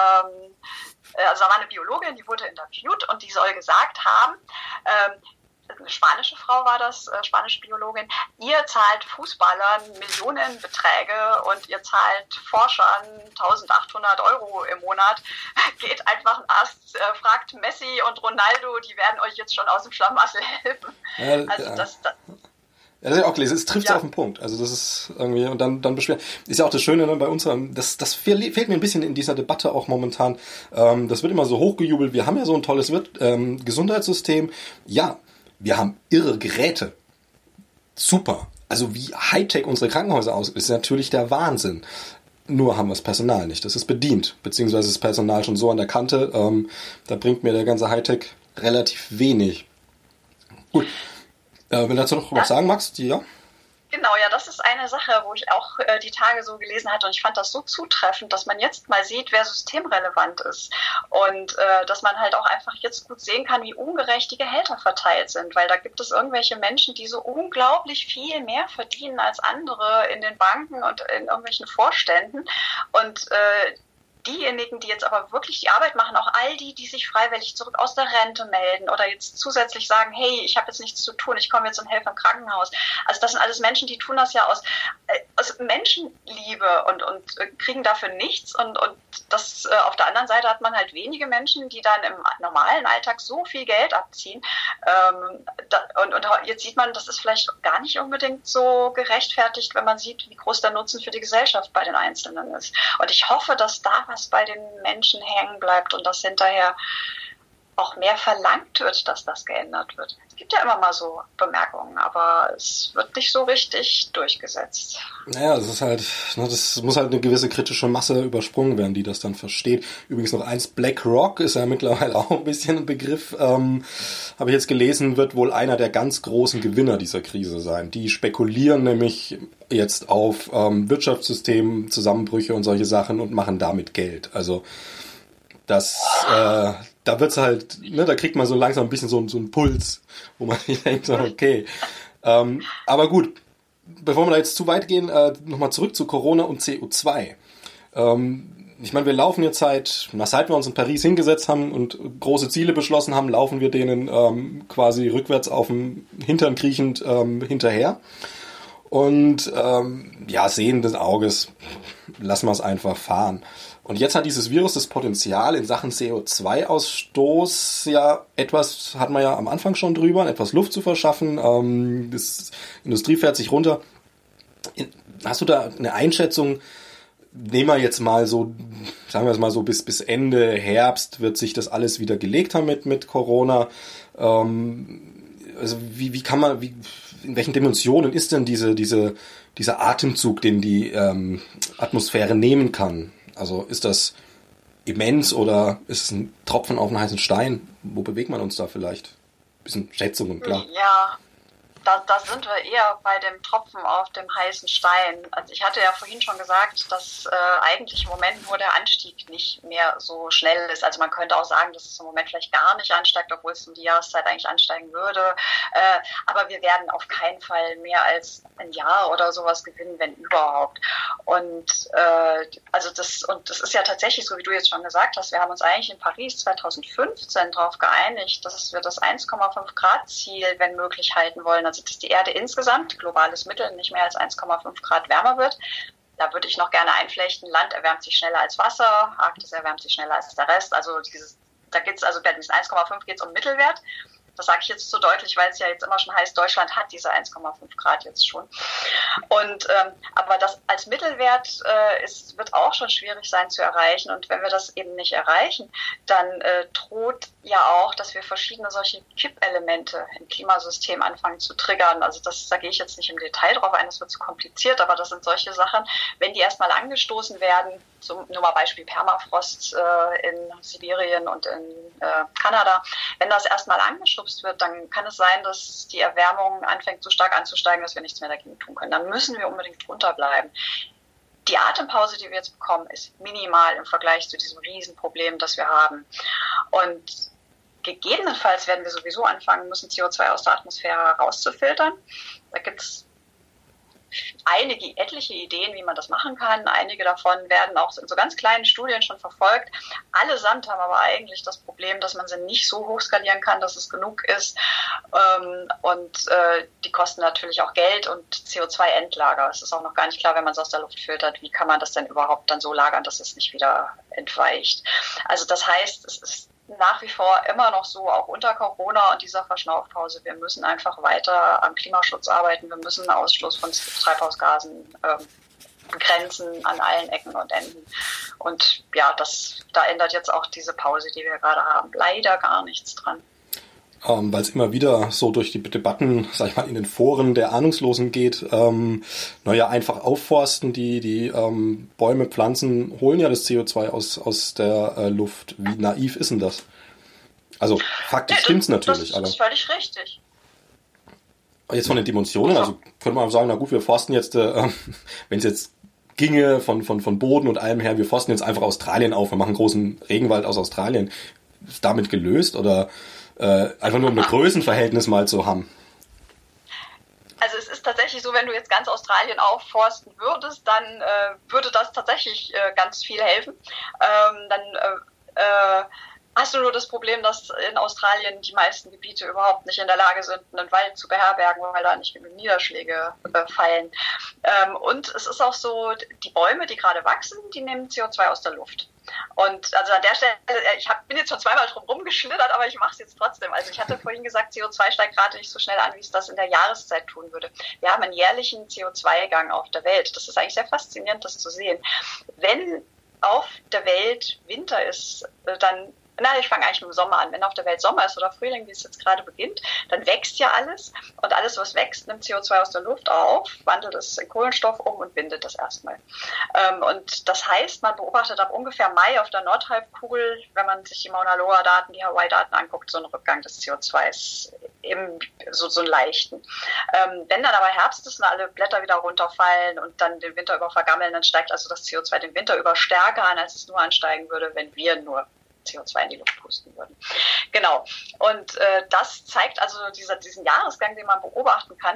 also da war eine Biologin, die wurde interviewt und die soll gesagt haben, eine spanische Frau war das, spanische Biologin, ihr zahlt Fußballern Millionenbeträge und ihr zahlt Forschern 1.800 € im Monat, geht einfach einen Arzt, fragt Messi und Ronaldo, die werden euch jetzt schon aus dem Schlamassel helfen. Das habe ich auch gelesen, es trifft auf den Punkt. Also das ist irgendwie, und dann beschweren. Ist ja auch das Schöne, ne, bei uns, das fehlt mir ein bisschen in dieser Debatte auch momentan. Das wird immer so hochgejubelt, wir haben ja so ein tolles Gesundheitssystem. Ja, wir haben irre Geräte. Super. Also wie Hightech unsere Krankenhäuser aussehen, ist natürlich der Wahnsinn. Nur haben wir das Personal nicht. Das ist bedient. Beziehungsweise das Personal schon so an der Kante. Da bringt mir der ganze Hightech relativ wenig. Gut. Will dazu noch was sagen, Max? Ja? Genau, ja, das ist eine Sache, wo ich auch die Tage so gelesen hatte und ich fand das so zutreffend, dass man jetzt mal sieht, wer systemrelevant ist und dass man halt auch einfach jetzt gut sehen kann, wie ungerecht die Gehälter verteilt sind, weil da gibt es irgendwelche Menschen, die so unglaublich viel mehr verdienen als andere in den Banken und in irgendwelchen Vorständen und diejenigen, die jetzt aber wirklich die Arbeit machen, auch all die sich freiwillig zurück aus der Rente melden oder jetzt zusätzlich sagen, hey, ich habe jetzt nichts zu tun, ich komme jetzt und helfe im Krankenhaus. Also das sind alles Menschen, die tun das ja aus Menschenliebe und kriegen dafür nichts und das auf der anderen Seite hat man halt wenige Menschen, die dann im normalen Alltag so viel Geld abziehen und jetzt sieht man, das ist vielleicht gar nicht unbedingt so gerechtfertigt, wenn man sieht, wie groß der Nutzen für die Gesellschaft bei den Einzelnen ist. Und ich hoffe, dass da was bei den Menschen hängen bleibt und dass hinterher auch mehr verlangt wird, dass das geändert wird. Es gibt ja immer mal so Bemerkungen, aber es wird nicht so richtig durchgesetzt. Naja, das ist halt, das muss halt eine gewisse kritische Masse übersprungen werden, die das dann versteht. Übrigens noch eins, BlackRock ist ja mittlerweile auch ein bisschen ein Begriff, habe ich jetzt gelesen, wird wohl einer der ganz großen Gewinner dieser Krise sein. Die spekulieren nämlich jetzt auf Wirtschaftssystem, Zusammenbrüche und solche Sachen und machen damit Geld. Also da wird's halt, ne, da kriegt man so langsam ein bisschen so einen Puls, wo man sich denkt, okay. Aber gut, bevor wir da jetzt zu weit gehen, nochmal zurück zu Corona und CO2. Ich meine, wir laufen jetzt seit wir uns in Paris hingesetzt haben und große Ziele beschlossen haben, laufen wir denen quasi rückwärts auf dem Hintern kriechend hinterher. Und sehenden Auges lassen wir es einfach fahren. Und jetzt hat dieses Virus das Potenzial in Sachen CO2-Ausstoß hat man ja am Anfang schon drüber, etwas Luft zu verschaffen. Die Industrie fährt sich runter. Hast du da eine Einschätzung? Nehmen wir jetzt mal so, sagen wir es mal so, bis Ende Herbst wird sich das alles wieder gelegt haben mit Corona. Also wie kann man, in welchen Dimensionen ist denn dieser Atemzug, den die Atmosphäre nehmen kann? Also ist das immens oder ist es ein Tropfen auf einen heißen Stein? Wo bewegt man uns da vielleicht? Ein bisschen Schätzungen, klar. Ja, da sind wir eher bei dem Tropfen auf dem heißen Stein. Also ich hatte ja vorhin schon gesagt, dass eigentlich im Moment nur der Anstieg nicht mehr so schnell ist. Also man könnte auch sagen, dass es im Moment vielleicht gar nicht ansteigt, obwohl es um die Jahreszeit eigentlich ansteigen würde. Aber wir werden auf keinen Fall mehr als ein Jahr oder sowas gewinnen, wenn überhaupt. Und das ist ja tatsächlich so, wie du jetzt schon gesagt hast, wir haben uns eigentlich in Paris 2015 darauf geeinigt, dass wir das 1,5 Grad Ziel, wenn möglich, halten wollen. Also dass die Erde insgesamt, globales Mittel, nicht mehr als 1,5 Grad wärmer wird. Da würde ich noch gerne einflechten, Land erwärmt sich schneller als Wasser, Arktis erwärmt sich schneller als der Rest. Also bei diesen 1,5 geht es um Mittelwert. Das sage ich jetzt so deutlich, weil es ja jetzt immer schon heißt, Deutschland hat diese 1,5 Grad jetzt schon. Und aber das als Mittelwert wird auch schon schwierig sein zu erreichen. Und wenn wir das eben nicht erreichen, dann droht ja auch, dass wir verschiedene solche Kippelemente im Klimasystem anfangen zu triggern. Also da gehe ich jetzt nicht im Detail drauf ein, das wird zu kompliziert, aber das sind solche Sachen, wenn die erstmal angestoßen werden, nur mal Beispiel Permafrost in Sibirien und in Kanada, wenn das erstmal angeschubst wird, dann kann es sein, dass die Erwärmung anfängt so stark anzusteigen, dass wir nichts mehr dagegen tun können. Dann müssen wir unbedingt drunter bleiben. Die Atempause, die wir jetzt bekommen, ist minimal im Vergleich zu diesem Riesenproblem, das wir haben. Und gegebenenfalls werden wir sowieso anfangen müssen, CO2 aus der Atmosphäre rauszufiltern. Da gibt es etliche Ideen, wie man das machen kann. Einige davon werden auch in so ganz kleinen Studien schon verfolgt. Allesamt haben aber eigentlich das Problem, dass man sie nicht so hoch skalieren kann, dass es genug ist. Und die kosten natürlich auch Geld und CO2-Endlager. Es ist auch noch gar nicht klar, wenn man es aus der Luft filtert, wie kann man das denn überhaupt dann so lagern, dass es nicht wieder entweicht. Also das heißt, es ist nach wie vor immer noch so, auch unter Corona und dieser Verschnaufpause. Wir müssen einfach weiter am Klimaschutz arbeiten. Wir müssen Ausstoß von Treibhausgasen begrenzen an allen Ecken und Enden. Und ja, da ändert jetzt auch diese Pause, die wir gerade haben, leider gar nichts dran. Weil es immer wieder so durch die Debatten, sag ich mal, in den Foren der Ahnungslosen geht, einfach aufforsten, die Bäume, Pflanzen holen ja das CO2 aus der Luft. Wie naiv ist denn das? Also faktisch stimmt's natürlich. Das ist völlig richtig. Jetzt von den Dimensionen, also könnte man sagen, na gut, wir forsten jetzt, wenn es jetzt ginge von Boden und allem her, wir forsten jetzt einfach Australien auf, wir machen einen großen Regenwald aus Australien. Ist damit gelöst oder einfach nur um ein Größenverhältnis mal zu haben? Also es ist tatsächlich so, wenn du jetzt ganz Australien aufforsten würdest, dann würde das tatsächlich ganz viel helfen. Dann hast du nur das Problem, dass in Australien die meisten Gebiete überhaupt nicht in der Lage sind, einen Wald zu beherbergen, weil da nicht genug Niederschläge fallen. Und es ist auch so, die Bäume, die gerade wachsen, die nehmen CO2 aus der Luft. Und also an der Stelle, bin jetzt schon zweimal drum rumgeschlittert, aber ich mache es jetzt trotzdem. Also ich hatte vorhin gesagt, CO2 steigt gerade nicht so schnell an, wie es das in der Jahreszeit tun würde. Wir haben einen jährlichen CO2-Gang auf der Welt. Das ist eigentlich sehr faszinierend, das zu sehen. Wenn auf der Welt Winter ist, ich fange eigentlich mit dem Sommer an. Wenn auf der Welt Sommer ist oder Frühling, wie es jetzt gerade beginnt, dann wächst ja alles. Und alles, was wächst, nimmt CO2 aus der Luft auf, wandelt es in Kohlenstoff um und bindet das erstmal. Und das heißt, man beobachtet ab ungefähr Mai auf der Nordhalbkugel, wenn man sich die Mauna Loa-Daten, die Hawaii-Daten anguckt, so einen Rückgang des CO2s, so einen leichten. Wenn dann aber Herbst ist und alle Blätter wieder runterfallen und dann den Winter über vergammeln, dann steigt also das CO2 den Winter über stärker an, als es nur ansteigen würde, wenn wir nur CO2 in die Luft pusten würden. Genau. Und das zeigt also diesen Jahresgang, den man beobachten kann,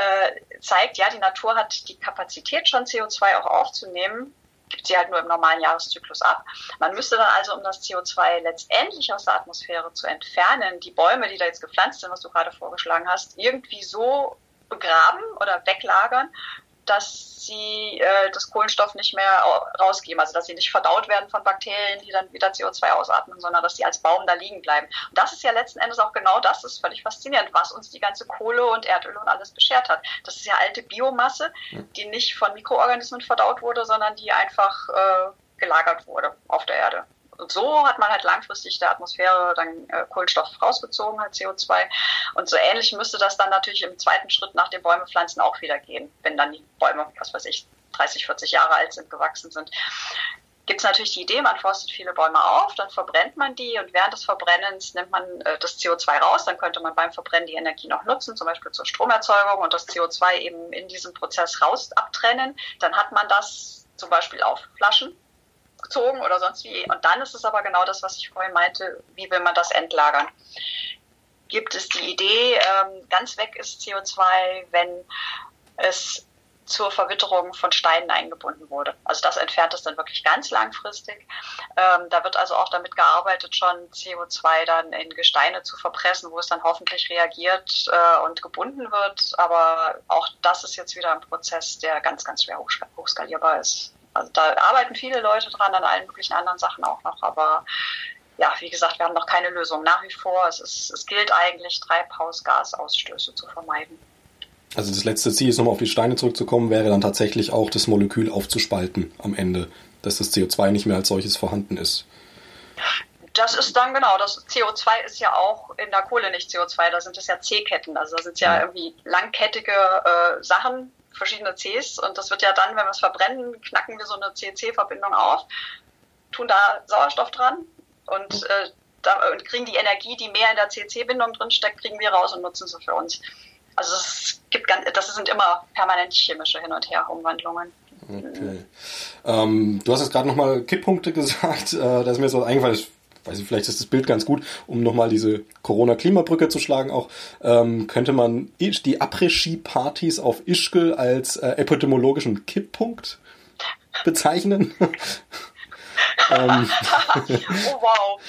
zeigt, ja, die Natur hat die Kapazität schon CO2 auch aufzunehmen, gibt sie halt nur im normalen Jahreszyklus ab. Man müsste dann also, um das CO2 letztendlich aus der Atmosphäre zu entfernen, die Bäume, die da jetzt gepflanzt sind, was du gerade vorgeschlagen hast, irgendwie so begraben oder weglagern, dass sie das Kohlenstoff nicht mehr rausgeben, also dass sie nicht verdaut werden von Bakterien, die dann wieder CO2 ausatmen, sondern dass sie als Baum da liegen bleiben. Und das ist ja letzten Endes auch genau das, ist völlig faszinierend, was uns die ganze Kohle und Erdöl und alles beschert hat. Das ist ja alte Biomasse, die nicht von Mikroorganismen verdaut wurde, sondern die einfach gelagert wurde auf der Erde. Und so hat man halt langfristig der Atmosphäre dann Kohlenstoff rausgezogen, halt CO2. Und so ähnlich müsste das dann natürlich im zweiten Schritt nach dem Bäumepflanzen auch wieder gehen, wenn dann die Bäume, 30, 40 Jahre alt sind, gewachsen sind. Gibt es natürlich die Idee, man forstet viele Bäume auf, dann verbrennt man die und während des Verbrennens nimmt man das CO2 raus, dann könnte man beim Verbrennen die Energie noch nutzen, zum Beispiel zur Stromerzeugung und das CO2 eben in diesem Prozess raus abtrennen. Dann hat man das zum Beispiel auf Flaschen gezogen oder sonst wie. Und dann ist es aber genau das, was ich vorhin meinte, wie will man das entlagern? Gibt es die Idee, ganz weg ist CO2, wenn es zur Verwitterung von Steinen eingebunden wurde. Also das entfernt es dann wirklich ganz langfristig. Da wird also auch damit gearbeitet, schon CO2 dann in Gesteine zu verpressen, wo es dann hoffentlich reagiert und gebunden wird. Aber auch das ist jetzt wieder ein Prozess, der ganz, ganz schwer hochskalierbar ist. Also da arbeiten viele Leute dran, an allen möglichen anderen Sachen auch noch, aber ja, wie gesagt, wir haben noch keine Lösung. Nach wie vor, es gilt eigentlich, Treibhausgasausstöße zu vermeiden. Also das letzte Ziel ist, nochmal auf die Steine zurückzukommen, wäre dann tatsächlich auch das Molekül aufzuspalten am Ende, dass das CO2 nicht mehr als solches vorhanden ist. Das ist dann genau, das CO2 ist ja auch in der Kohle nicht CO2, da sind es ja C-Ketten, also da sind ja irgendwie langkettige Sachen, verschiedene Cs, und das wird ja dann, wenn wir es verbrennen, knacken wir so eine C-C-Verbindung auf, tun da Sauerstoff dran und kriegen die Energie, die mehr in der C-C-Bindung drin steckt, kriegen wir raus und nutzen sie für uns. Also das sind immer permanent chemische Hin- und Her-Umwandlungen. Okay. Du hast jetzt gerade nochmal Kipppunkte gesagt, da ist mir so eingefallen, weiß ich, vielleicht ist das Bild ganz gut, um nochmal diese Corona-Klimabrücke zu schlagen auch, könnte man die Après-Ski-Partys auf Ischgl als epidemiologischen Kipppunkt bezeichnen? Oh wow.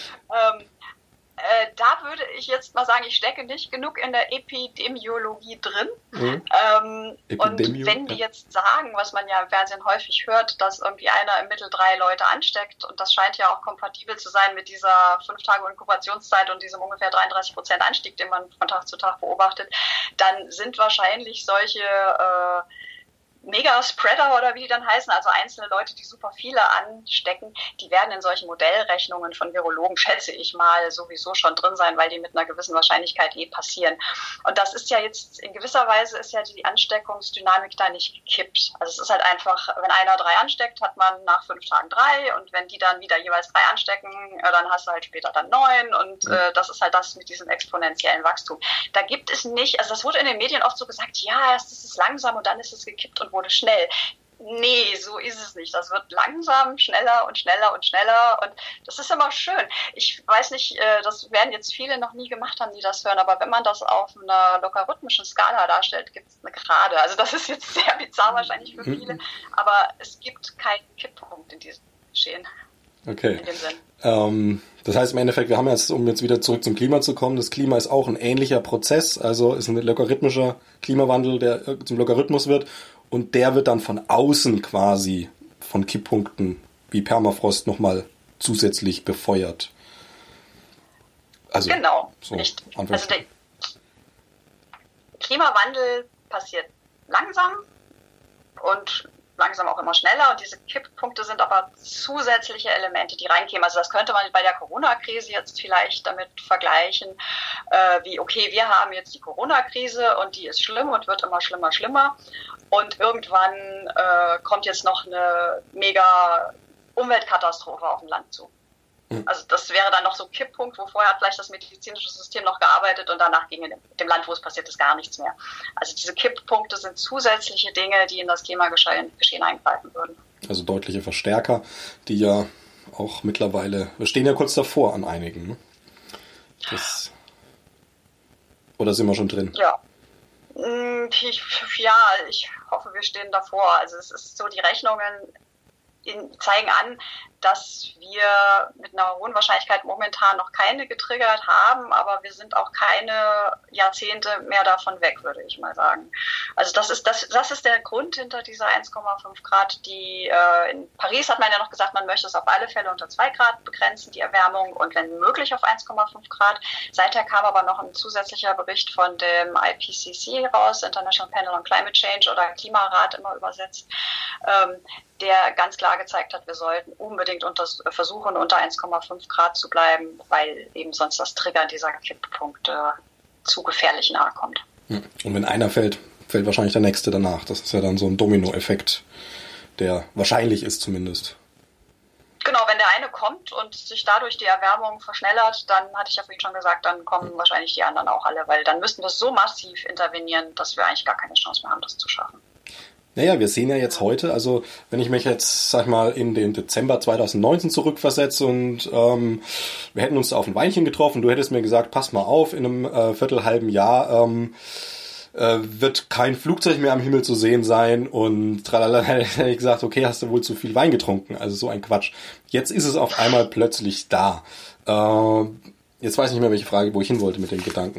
Da würde ich jetzt mal sagen, ich stecke nicht genug in der Epidemiologie drin. Und wenn die jetzt sagen, was man ja im Fernsehen häufig hört, dass irgendwie einer im Mittel 3 Leute ansteckt, und das scheint ja auch kompatibel zu sein mit dieser 5 Tage Inkubationszeit und diesem ungefähr 33% Anstieg, den man von Tag zu Tag beobachtet, dann sind wahrscheinlich solche Mega-Spreader oder wie die dann heißen, also einzelne Leute, die super viele anstecken, die werden in solchen Modellrechnungen von Virologen, schätze ich mal, sowieso schon drin sein, weil die mit einer gewissen Wahrscheinlichkeit passieren. Und das ist ja jetzt, in gewisser Weise ist ja die Ansteckungsdynamik da nicht gekippt. Also es ist halt einfach, wenn einer 3 ansteckt, hat man nach 5 Tagen 3, und wenn die dann wieder jeweils 3 anstecken, dann hast du halt später dann 9, und das ist halt das mit diesem exponentiellen Wachstum. Da gibt es nicht, also das wurde in den Medien oft so gesagt, ja, erst ist es langsam und dann ist es gekippt und wurde schnell. Nee, so ist es nicht. Das wird langsam, schneller und schneller und schneller, und das ist immer schön. Ich weiß nicht, das werden jetzt viele noch nie gemacht haben, die das hören, aber wenn man das auf einer logarithmischen Skala darstellt, gibt es eine Gerade. Also das ist jetzt sehr bizarr wahrscheinlich für viele, aber es gibt keinen Kipppunkt in diesem Geschehen. Okay. In dem Sinn. Das heißt im Endeffekt, wir haben jetzt, um jetzt wieder zurück zum Klima zu kommen, das Klima ist auch ein ähnlicher Prozess, also ist ein logarithmischer Klimawandel, der zum Logarithmus wird, und der wird dann von außen quasi von Kipppunkten wie Permafrost nochmal zusätzlich befeuert. Also, genau, so nicht. Also der Klimawandel passiert langsam und langsam auch immer schneller, und diese Kipppunkte sind aber zusätzliche Elemente, die reinkämen. Also das könnte man bei der Corona-Krise jetzt vielleicht damit vergleichen, wie, okay, wir haben jetzt die Corona-Krise und die ist schlimm und wird immer schlimmer, und irgendwann kommt jetzt noch eine mega Umweltkatastrophe auf dem Land zu. Also das wäre dann noch so ein Kipppunkt, wo vorher hat vielleicht das medizinische System noch gearbeitet und danach ging in dem Land, wo es passiert ist, gar nichts mehr. Also diese Kipppunkte sind zusätzliche Dinge, die in das Klimageschehen eingreifen würden. Also deutliche Verstärker, die ja auch mittlerweile, wir stehen ja kurz davor an einigen. Ne? Oder sind wir schon drin? Ja. Ich hoffe, wir stehen davor. Also es ist so, die Rechnungen zeigen an, dass wir mit einer hohen Wahrscheinlichkeit momentan noch keine getriggert haben, aber wir sind auch keine Jahrzehnte mehr davon weg, würde ich mal sagen. Also das ist der Grund hinter dieser 1,5 Grad. In Paris hat man ja noch gesagt, man möchte es auf alle Fälle unter 2 Grad begrenzen, die Erwärmung, und wenn möglich auf 1,5 Grad. Seither kam aber noch ein zusätzlicher Bericht von dem IPCC raus, International Panel on Climate Change oder Klimarat immer übersetzt, der ganz klar gezeigt hat, wir sollten unbedingt versuchen, unter 1,5 Grad zu bleiben, weil eben sonst das Triggern dieser Kipppunkte zu gefährlich nahe kommt. Und wenn einer fällt wahrscheinlich der nächste danach. Das ist ja dann so ein Dominoeffekt, der wahrscheinlich ist zumindest. Genau, wenn der eine kommt und sich dadurch die Erwärmung verschnellert, dann hatte ich ja vorhin schon gesagt, dann kommen wahrscheinlich die anderen auch alle, weil dann müssten wir so massiv intervenieren, dass wir eigentlich gar keine Chance mehr haben, das zu schaffen. Naja, wir sehen ja jetzt heute, also wenn ich mich jetzt, sag ich mal, in den Dezember 2019 zurückversetze und wir hätten uns da auf ein Weinchen getroffen, du hättest mir gesagt, pass mal auf, in einem viertelhalben Jahr wird kein Flugzeug mehr am Himmel zu sehen sein, und tralala, hätte ich gesagt, okay, hast du wohl zu viel Wein getrunken, also so ein Quatsch. Jetzt ist es auf einmal plötzlich da. Jetzt weiß ich nicht mehr, welche Frage, wo ich hin wollte mit den Gedanken.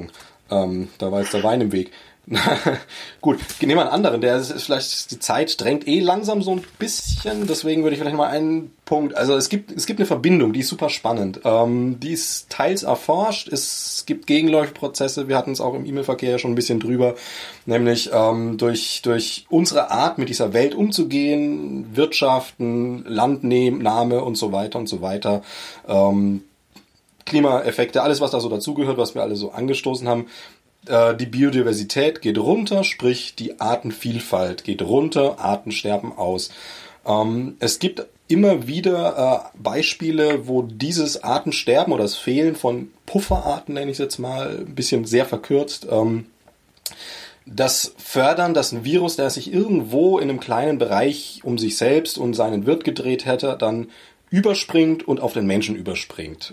Da war jetzt der Wein im Weg. Gut, nehmen wir einen anderen, der ist vielleicht, die Zeit drängt langsam so ein bisschen, deswegen würde ich vielleicht mal einen Punkt, also es gibt eine Verbindung, die ist super spannend, die ist teils erforscht, es gibt Gegenläufprozesse, wir hatten es auch im E-Mail-Verkehr schon ein bisschen drüber, nämlich durch unsere Art mit dieser Welt umzugehen, Wirtschaften, Landnahme und so weiter, Klimaeffekte, alles was da so dazugehört, was wir alle so angestoßen haben. Die Biodiversität geht runter, sprich die Artenvielfalt geht runter, Arten sterben aus. Es gibt immer wieder Beispiele, wo dieses Artensterben oder das Fehlen von Pufferarten, nenne ich es jetzt mal, ein bisschen sehr verkürzt, das Fördern, dass ein Virus, der sich irgendwo in einem kleinen Bereich um sich selbst und seinen Wirt gedreht hätte, dann überspringt und auf den Menschen überspringt.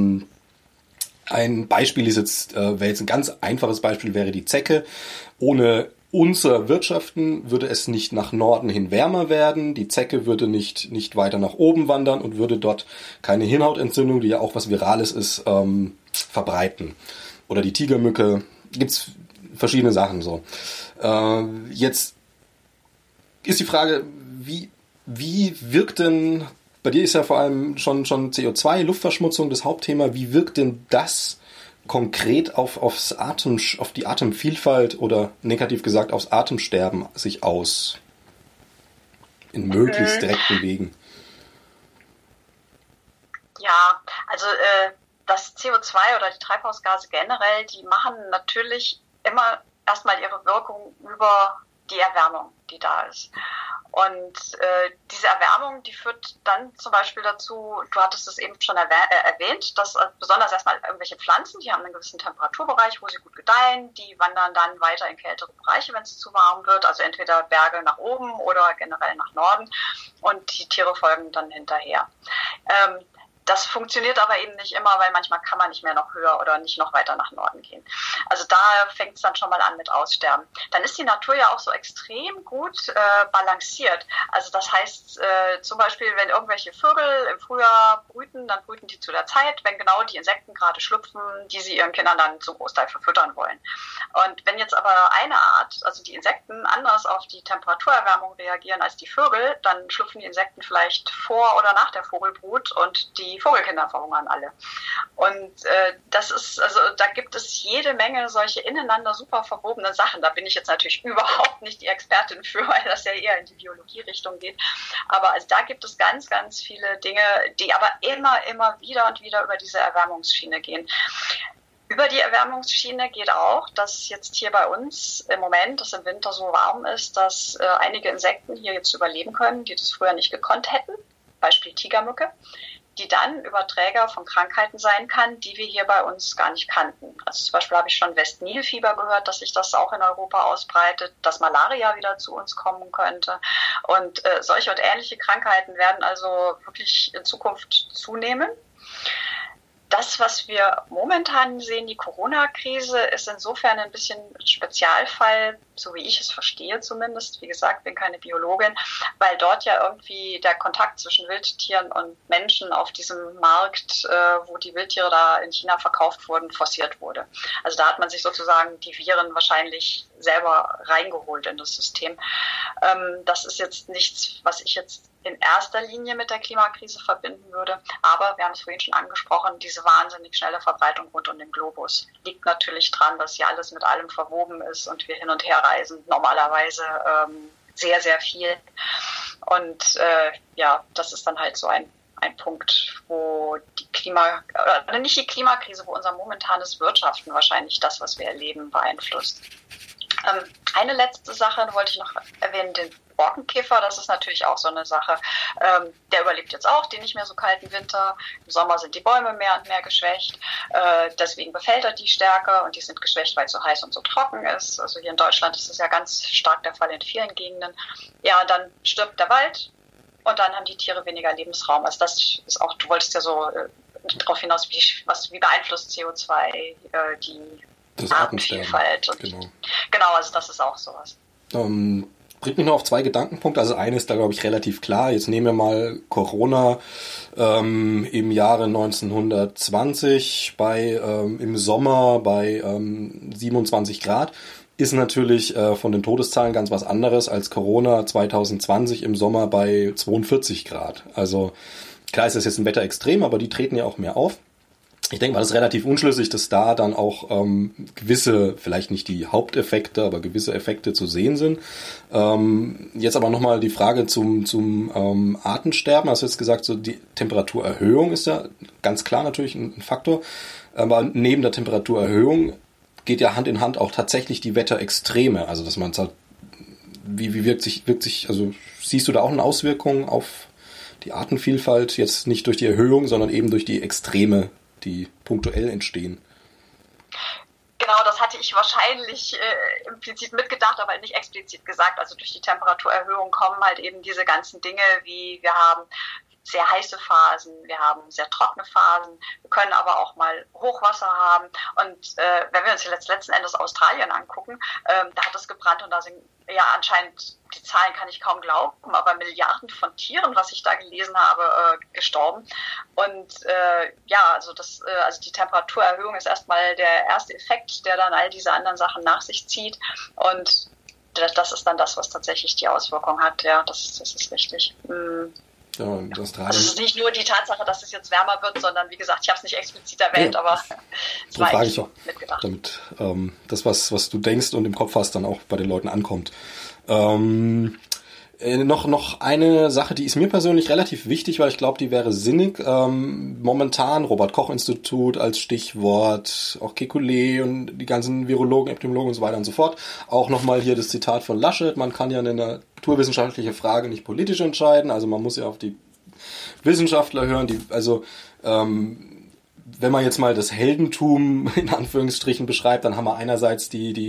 Ein Beispiel ist jetzt, wäre jetzt ein ganz einfaches Beispiel, wäre die Zecke. Ohne unser Wirtschaften würde es nicht nach Norden hin wärmer werden. Die Zecke würde nicht weiter nach oben wandern und würde dort keine Hirnhautentzündung, die ja auch was Virales ist, verbreiten. Oder die Tigermücke. Gibt's verschiedene Sachen so. Jetzt ist die Frage, wie wirkt denn, bei dir ist ja vor allem schon CO2, Luftverschmutzung das Hauptthema. Wie wirkt denn das konkret auf die Atemvielfalt oder negativ gesagt aufs Atemsterben sich aus? In möglichst direkten Wegen. Ja, also das CO2 oder die Treibhausgase generell, die machen natürlich immer erstmal ihre Wirkung über die Erwärmung, die da ist. Und diese Erwärmung, die führt dann zum Beispiel dazu, du hattest es eben schon erwähnt, dass besonders erstmal irgendwelche Pflanzen, die haben einen gewissen Temperaturbereich, wo sie gut gedeihen, die wandern dann weiter in kältere Bereiche, wenn es zu warm wird, also entweder Berge nach oben oder generell nach Norden, und die Tiere folgen dann hinterher. Das funktioniert aber eben nicht immer, weil manchmal kann man nicht mehr noch höher oder nicht noch weiter nach Norden gehen. Also da fängt es dann schon mal an mit Aussterben. Dann ist die Natur ja auch so extrem gut balanciert. Also das heißt zum Beispiel, wenn irgendwelche Vögel im Frühjahr brüten, dann brüten die zu der Zeit, wenn genau die Insekten gerade schlüpfen, die sie ihren Kindern dann zum Großteil verfüttern wollen. Und wenn jetzt aber eine Art, also die Insekten, anders auf die Temperaturerwärmung reagieren als die Vögel, dann schlüpfen die Insekten vielleicht vor oder nach der Vogelbrut und die Vogelkinder verhungern alle. Und das ist, also da gibt es jede Menge solche ineinander super verwobene Sachen. Da bin ich jetzt natürlich überhaupt nicht die Expertin für, weil das ja eher in die Biologie-Richtung geht. Aber also da gibt es ganz, ganz viele Dinge, die aber immer wieder und wieder über diese Erwärmungsschiene gehen. Über die Erwärmungsschiene geht auch, dass jetzt hier bei uns im Moment, dass im Winter so warm ist, dass einige Insekten hier jetzt überleben können, die das früher nicht gekonnt hätten. Beispiel Tigermücke, die dann Überträger von Krankheiten sein kann, die wir hier bei uns gar nicht kannten. Also zum Beispiel habe ich schon West-Nil-Fieber gehört, dass sich das auch in Europa ausbreitet, dass Malaria wieder zu uns kommen könnte. Und solche und ähnliche Krankheiten werden also wirklich in Zukunft zunehmen. Das, was wir momentan sehen, die Corona-Krise, ist insofern ein bisschen ein Spezialfall, so wie ich es verstehe zumindest. Wie gesagt, bin keine Biologin, weil dort ja irgendwie der Kontakt zwischen Wildtieren und Menschen auf diesem Markt, wo die Wildtiere da in China verkauft wurden, forciert wurde. Also da hat man sich sozusagen die Viren wahrscheinlich selber reingeholt in das System. Das ist jetzt nichts, was ich jetzt in erster Linie mit der Klimakrise verbinden würde. Aber wir haben es vorhin schon angesprochen, diese wahnsinnig schnelle Verbreitung rund um den Globus liegt natürlich dran, dass hier alles mit allem verwoben ist und wir hin und her reisen, normalerweise sehr, sehr viel. Und ja, das ist dann halt so ein Punkt, wo nicht die Klimakrise, wo unser momentanes Wirtschaften wahrscheinlich das, was wir erleben, beeinflusst. Eine letzte Sache wollte ich noch erwähnen, den Borkenkäfer, das ist natürlich auch so eine Sache. Der überlebt jetzt auch den nicht mehr so kalten Winter. Im Sommer sind die Bäume mehr und mehr geschwächt. Deswegen befällt er die stärker und die sind geschwächt, weil es so heiß und so trocken ist. Also hier in Deutschland ist das ja ganz stark der Fall in vielen Gegenden. Ja, dann stirbt der Wald und dann haben die Tiere weniger Lebensraum. Also das ist auch, du wolltest ja so darauf hinaus, wie beeinflusst CO2 die das Artenvielfalt. Und genau, also das ist auch sowas. bringt mich noch auf 2 Gedankenpunkte. Also eine ist da, glaube ich, relativ klar. Jetzt nehmen wir mal Corona im Jahre 1920 im Sommer bei 27 Grad. Ist natürlich von den Todeszahlen ganz was anderes als Corona 2020 im Sommer bei 42 Grad. Also klar ist das jetzt ein Wetterextrem, aber die treten ja auch mehr auf. Ich denke mal, das ist relativ unschlüssig, dass da dann auch gewisse, vielleicht nicht die Haupteffekte, aber gewisse Effekte zu sehen sind. Jetzt aber nochmal die Frage zum Artensterben. Hast du jetzt gesagt, so die Temperaturerhöhung ist ja ganz klar natürlich ein Faktor. Aber neben der Temperaturerhöhung geht ja Hand in Hand auch tatsächlich die Wetterextreme. Also dass man sagt, wie wirkt sich, also siehst du da auch eine Auswirkung auf die Artenvielfalt, jetzt nicht durch die Erhöhung, sondern eben durch die Extreme, die punktuell entstehen? Genau, das hatte ich wahrscheinlich implizit mitgedacht, aber nicht explizit gesagt. Also durch die Temperaturerhöhung kommen halt eben diese ganzen Dinge, wie wir haben sehr heiße Phasen, wir haben sehr trockene Phasen, wir können aber auch mal Hochwasser haben. Und wenn wir uns jetzt letzten Endes Australien angucken, da hat es gebrannt und da sind ja anscheinend, die Zahlen kann ich kaum glauben, aber Milliarden von Tieren, was ich da gelesen habe, gestorben. Und also die Temperaturerhöhung ist erstmal der erste Effekt, der dann all diese anderen Sachen nach sich zieht. Und das ist dann das, was tatsächlich die Auswirkung hat. Ja, das ist richtig. Ja, also es ist nicht nur die Tatsache, dass es jetzt wärmer wird, sondern wie gesagt, ich habe es nicht explizit erwähnt, aber es so war frage ich auch, mitgedacht. Damit das, was du denkst und im Kopf hast, dann auch bei den Leuten ankommt. Noch eine Sache, die ist mir persönlich relativ wichtig, weil ich glaube, die wäre sinnig. Momentan Robert-Koch-Institut als Stichwort, auch Kekulé und die ganzen Virologen, Epidemiologen und so weiter und so fort. Auch nochmal hier das Zitat von Laschet, man kann ja eine naturwissenschaftliche Frage nicht politisch entscheiden, also man muss ja auf die Wissenschaftler hören, wenn man jetzt mal das Heldentum in Anführungsstrichen beschreibt, dann haben wir einerseits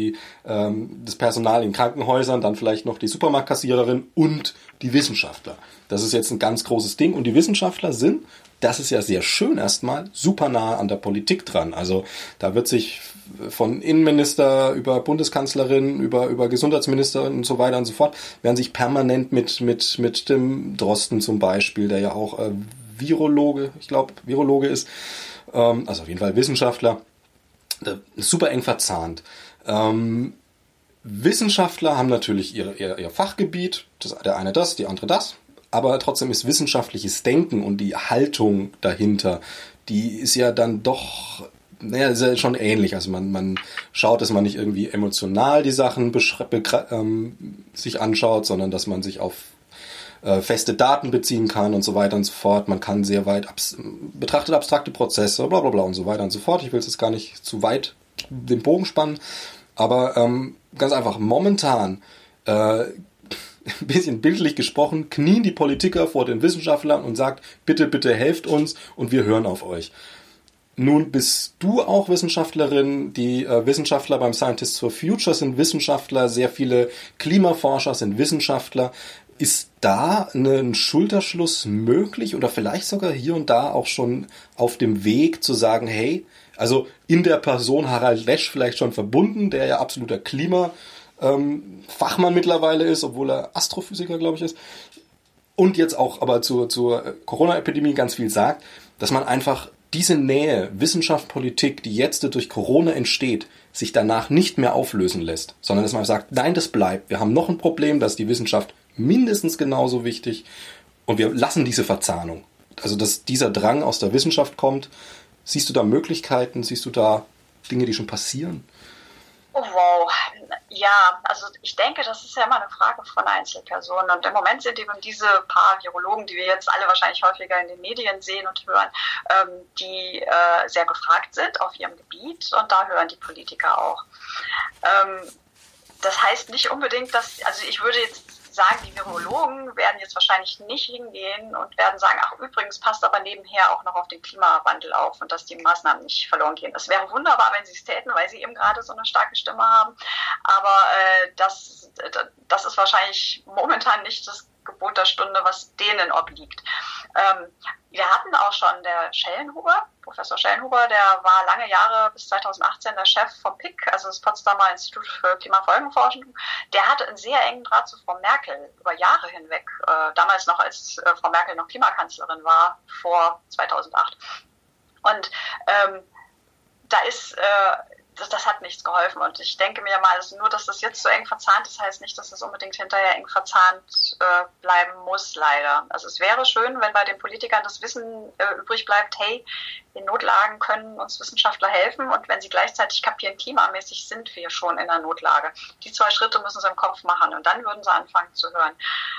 das Personal in Krankenhäusern, dann vielleicht noch die Supermarktkassiererin und die Wissenschaftler. Das ist jetzt ein ganz großes Ding und die Wissenschaftler sind, das ist ja sehr schön erstmal, super nah an der Politik dran. Also da wird sich von Innenminister über Bundeskanzlerin, über Gesundheitsminister und so weiter und so fort, werden sich permanent mit dem Drosten zum Beispiel, der ja auch Virologe ist, also auf jeden Fall Wissenschaftler, super eng verzahnt. Wissenschaftler haben natürlich ihr Fachgebiet, der eine das, die andere das, aber trotzdem ist wissenschaftliches Denken und die Haltung dahinter, die ist ja dann doch, ist ja schon ähnlich. Also man schaut, dass man nicht irgendwie emotional die Sachen sich anschaut, sondern dass man sich auf feste Daten beziehen kann und so weiter und so fort. Man kann sehr weit betrachtet abstrakte Prozesse, bla bla bla und so weiter und so fort. Ich will jetzt gar nicht zu weit den Bogen spannen, aber ganz einfach, momentan ein bisschen bildlich gesprochen, knien die Politiker vor den Wissenschaftlern und sagt, bitte, bitte helft uns und wir hören auf euch. Nun bist du auch Wissenschaftlerin, die Wissenschaftler beim Scientists for Future sind Wissenschaftler, sehr viele Klimaforscher sind Wissenschaftler. Ist da ein Schulterschluss möglich oder vielleicht sogar hier und da auch schon auf dem Weg zu sagen, hey, also in der Person Harald Lesch vielleicht schon verbunden, der ja absoluter Klimafachmann mittlerweile ist, obwohl er Astrophysiker, glaube ich, ist, und jetzt auch aber zur Corona-Epidemie ganz viel sagt, dass man einfach diese Nähe Wissenschaft, Politik, die jetzt durch Corona entsteht, sich danach nicht mehr auflösen lässt, sondern dass man sagt, nein, das bleibt. Wir haben noch ein Problem, dass die Wissenschaft mindestens genauso wichtig und wir lassen diese Verzahnung. Also, dass dieser Drang aus der Wissenschaft kommt. Siehst du da Möglichkeiten? Siehst du da Dinge, die schon passieren? Oh, wow. Ja, also ich denke, das ist ja immer eine Frage von Einzelpersonen. Und im Moment sind eben diese paar Virologen, die wir jetzt alle wahrscheinlich häufiger in den Medien sehen und hören, die sehr gefragt sind auf ihrem Gebiet. Und da hören die Politiker auch. Das heißt nicht unbedingt, also ich würde jetzt sagen, die Virologen werden jetzt wahrscheinlich nicht hingehen und werden sagen, ach übrigens, passt aber nebenher auch noch auf den Klimawandel auf und dass die Maßnahmen nicht verloren gehen. Es wäre wunderbar, wenn sie es täten, weil sie eben gerade so eine starke Stimme haben. Aber das ist wahrscheinlich momentan nicht Gebot der Stunde, was denen obliegt. Wir hatten auch schon der Schellenhuber, Professor Schellenhuber, der war lange Jahre bis 2018 der Chef vom PIK, also das Potsdamer Institut für Klimafolgenforschung. Der hatte einen sehr engen Draht zu Frau Merkel über Jahre hinweg, damals noch als Frau Merkel noch Klimakanzlerin war, vor 2008. Und da ist das hat nichts geholfen. Und ich denke mir mal, nur, dass das jetzt so eng verzahnt ist, heißt nicht, dass das unbedingt hinterher eng verzahnt bleiben muss, leider. Also es wäre schön, wenn bei den Politikern das Wissen übrig bleibt, hey, in Notlagen können uns Wissenschaftler helfen, und wenn sie gleichzeitig kapieren, klimamäßig sind wir schon in einer Notlage. Die 2 Schritte müssen sie im Kopf machen, und dann würden sie anfangen zu hören.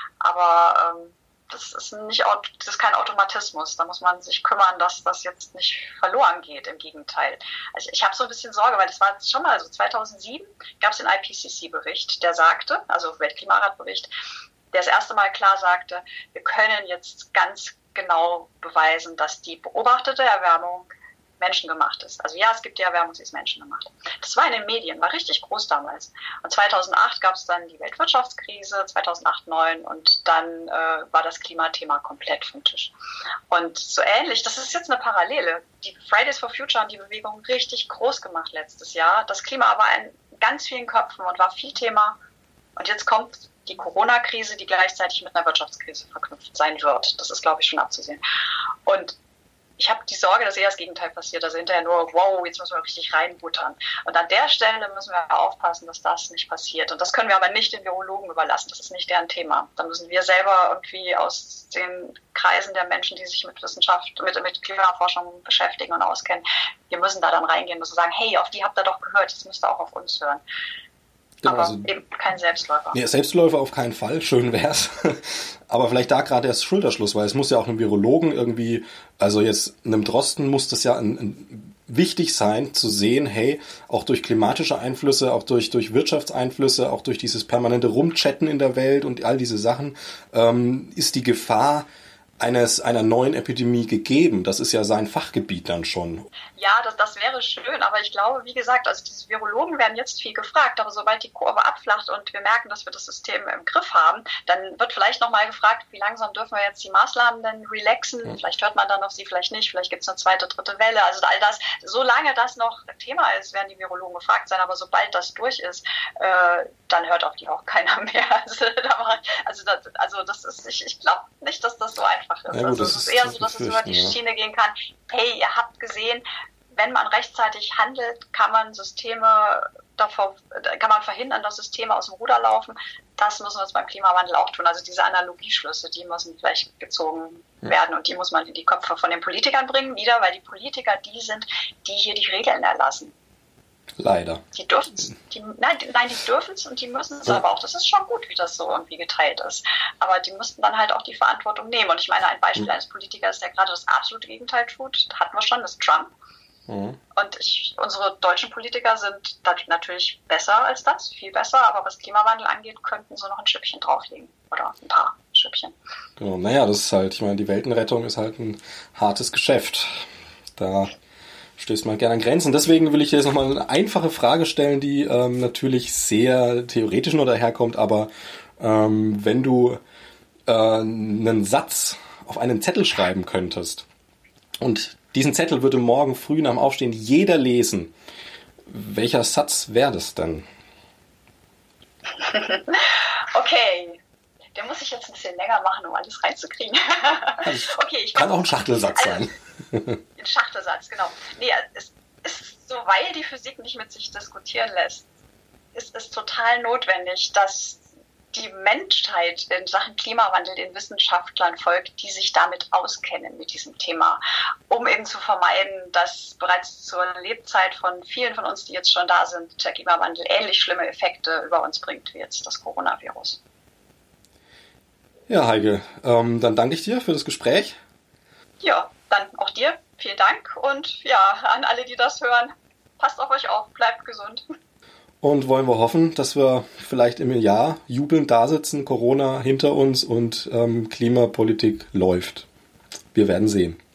Aber das ist kein Automatismus. Da muss man sich kümmern, dass das jetzt nicht verloren geht. Im Gegenteil. Also ich habe so ein bisschen Sorge, weil das war schon mal so. 2007 gab es den IPCC-Bericht, der sagte, also Weltklimaratbericht, der das erste Mal klar sagte, wir können jetzt ganz genau beweisen, dass die beobachtete Erwärmung menschengemacht ist. Also ja, es gibt die Erwärmung, sie ist menschengemacht. Das war in den Medien, war richtig groß damals. Und 2008 gab es dann die Weltwirtschaftskrise, 2008, 2009, und dann war das Klimathema komplett vom Tisch. Und so ähnlich, das ist jetzt eine Parallele. Die Fridays for Future haben die Bewegung richtig groß gemacht letztes Jahr. Das Klima war in ganz vielen Köpfen und war viel Thema. Und jetzt kommt die Corona-Krise, die gleichzeitig mit einer Wirtschaftskrise verknüpft sein wird. Das ist, glaube ich, schon abzusehen. Und ich habe die Sorge, dass eher das Gegenteil passiert. Also hinterher nur, wow, jetzt müssen wir richtig reinbuttern. Und an der Stelle müssen wir aufpassen, dass das nicht passiert. Und das können wir aber nicht den Virologen überlassen. Das ist nicht deren Thema. Da müssen wir selber irgendwie aus den Kreisen der Menschen, die sich mit Wissenschaft, mit Klimaforschung beschäftigen und auskennen, wir müssen da dann reingehen und sagen, hey, auf die habt ihr doch gehört, jetzt müsst ihr auch auf uns hören. Genau, aber eben kein Selbstläufer. Nee, Selbstläufer auf keinen Fall, schön wär's. Aber vielleicht da gerade erst Schulterschluss, weil es muss ja auch einem Virologen irgendwie, also jetzt einem Drosten muss das ja wichtig sein zu sehen, hey, auch durch klimatische Einflüsse, auch durch Wirtschaftseinflüsse, auch durch dieses permanente Rumchatten in der Welt und all diese Sachen, ist die Gefahr einer neuen Epidemie gegeben. Das ist ja sein Fachgebiet dann schon. Ja, das wäre schön, aber ich glaube, wie gesagt, also diese Virologen werden jetzt viel gefragt, aber sobald die Kurve abflacht und wir merken, dass wir das System im Griff haben, dann wird vielleicht nochmal gefragt, wie langsam dürfen wir jetzt die Maßnahmen denn relaxen? Vielleicht hört man dann auf sie, vielleicht nicht, vielleicht gibt es eine 2., 3. Welle, also all das, solange das noch Thema ist, werden die Virologen gefragt sein, aber sobald das durch ist, dann hört auf die auch keiner mehr. Ich glaube nicht, dass das so einfach ist. Ja, gut, also es ist eher so, dass es über die Schiene gehen kann, hey, ihr habt gesehen, wenn man rechtzeitig handelt, kann man verhindern, dass Systeme aus dem Ruder laufen. Das müssen wir jetzt beim Klimawandel auch tun. Also diese Analogieschlüsse, die müssen vielleicht gezogen werden, und die muss man in die Köpfe von den Politikern bringen, wieder, weil die Politiker die sind, die hier die Regeln erlassen. Leider. Die dürfen es. Die dürfen es und die müssen es aber auch. Das ist schon gut, wie das so irgendwie geteilt ist. Aber die müssten dann halt auch die Verantwortung nehmen. Und ich meine, ein Beispiel eines Politikers, der gerade das absolute Gegenteil tut, hatten wir schon, das ist Trump. Und unsere deutschen Politiker sind natürlich besser als das, viel besser, aber was Klimawandel angeht, könnten sie noch ein Schüppchen drauflegen. Oder ein paar Schüppchen. Genau, naja, das ist halt, ich meine, die Weltenrettung ist halt ein hartes Geschäft. Da stößt man gerne an Grenzen. Deswegen will ich jetzt nochmal eine einfache Frage stellen, die natürlich sehr theoretisch nur daherkommt, aber wenn du einen Satz auf einen Zettel schreiben könntest und diesen Zettel würde morgen früh nach dem Aufstehen jeder lesen, welcher Satz wäre das denn? Okay, der muss ich jetzt ein bisschen länger machen, um alles reinzukriegen. Okay, kann auch ein Schachtelsatz sein. Ein Schachtelsatz, genau. Nee, es ist so, weil die Physik nicht mit sich diskutieren lässt, ist es total notwendig, dass die Menschheit in Sachen Klimawandel den Wissenschaftlern folgt, die sich damit auskennen mit diesem Thema, um eben zu vermeiden, dass bereits zur Lebzeit von vielen von uns, die jetzt schon da sind, der Klimawandel ähnlich schlimme Effekte über uns bringt wie jetzt das Coronavirus. Ja, Heike, dann danke ich dir für das Gespräch. Ja, dann auch dir. Vielen Dank und ja, an alle, die das hören, passt auf euch auf, bleibt gesund. Und wollen wir hoffen, dass wir vielleicht im Jahr jubelnd da sitzen, Corona hinter uns und Klimapolitik läuft. Wir werden sehen.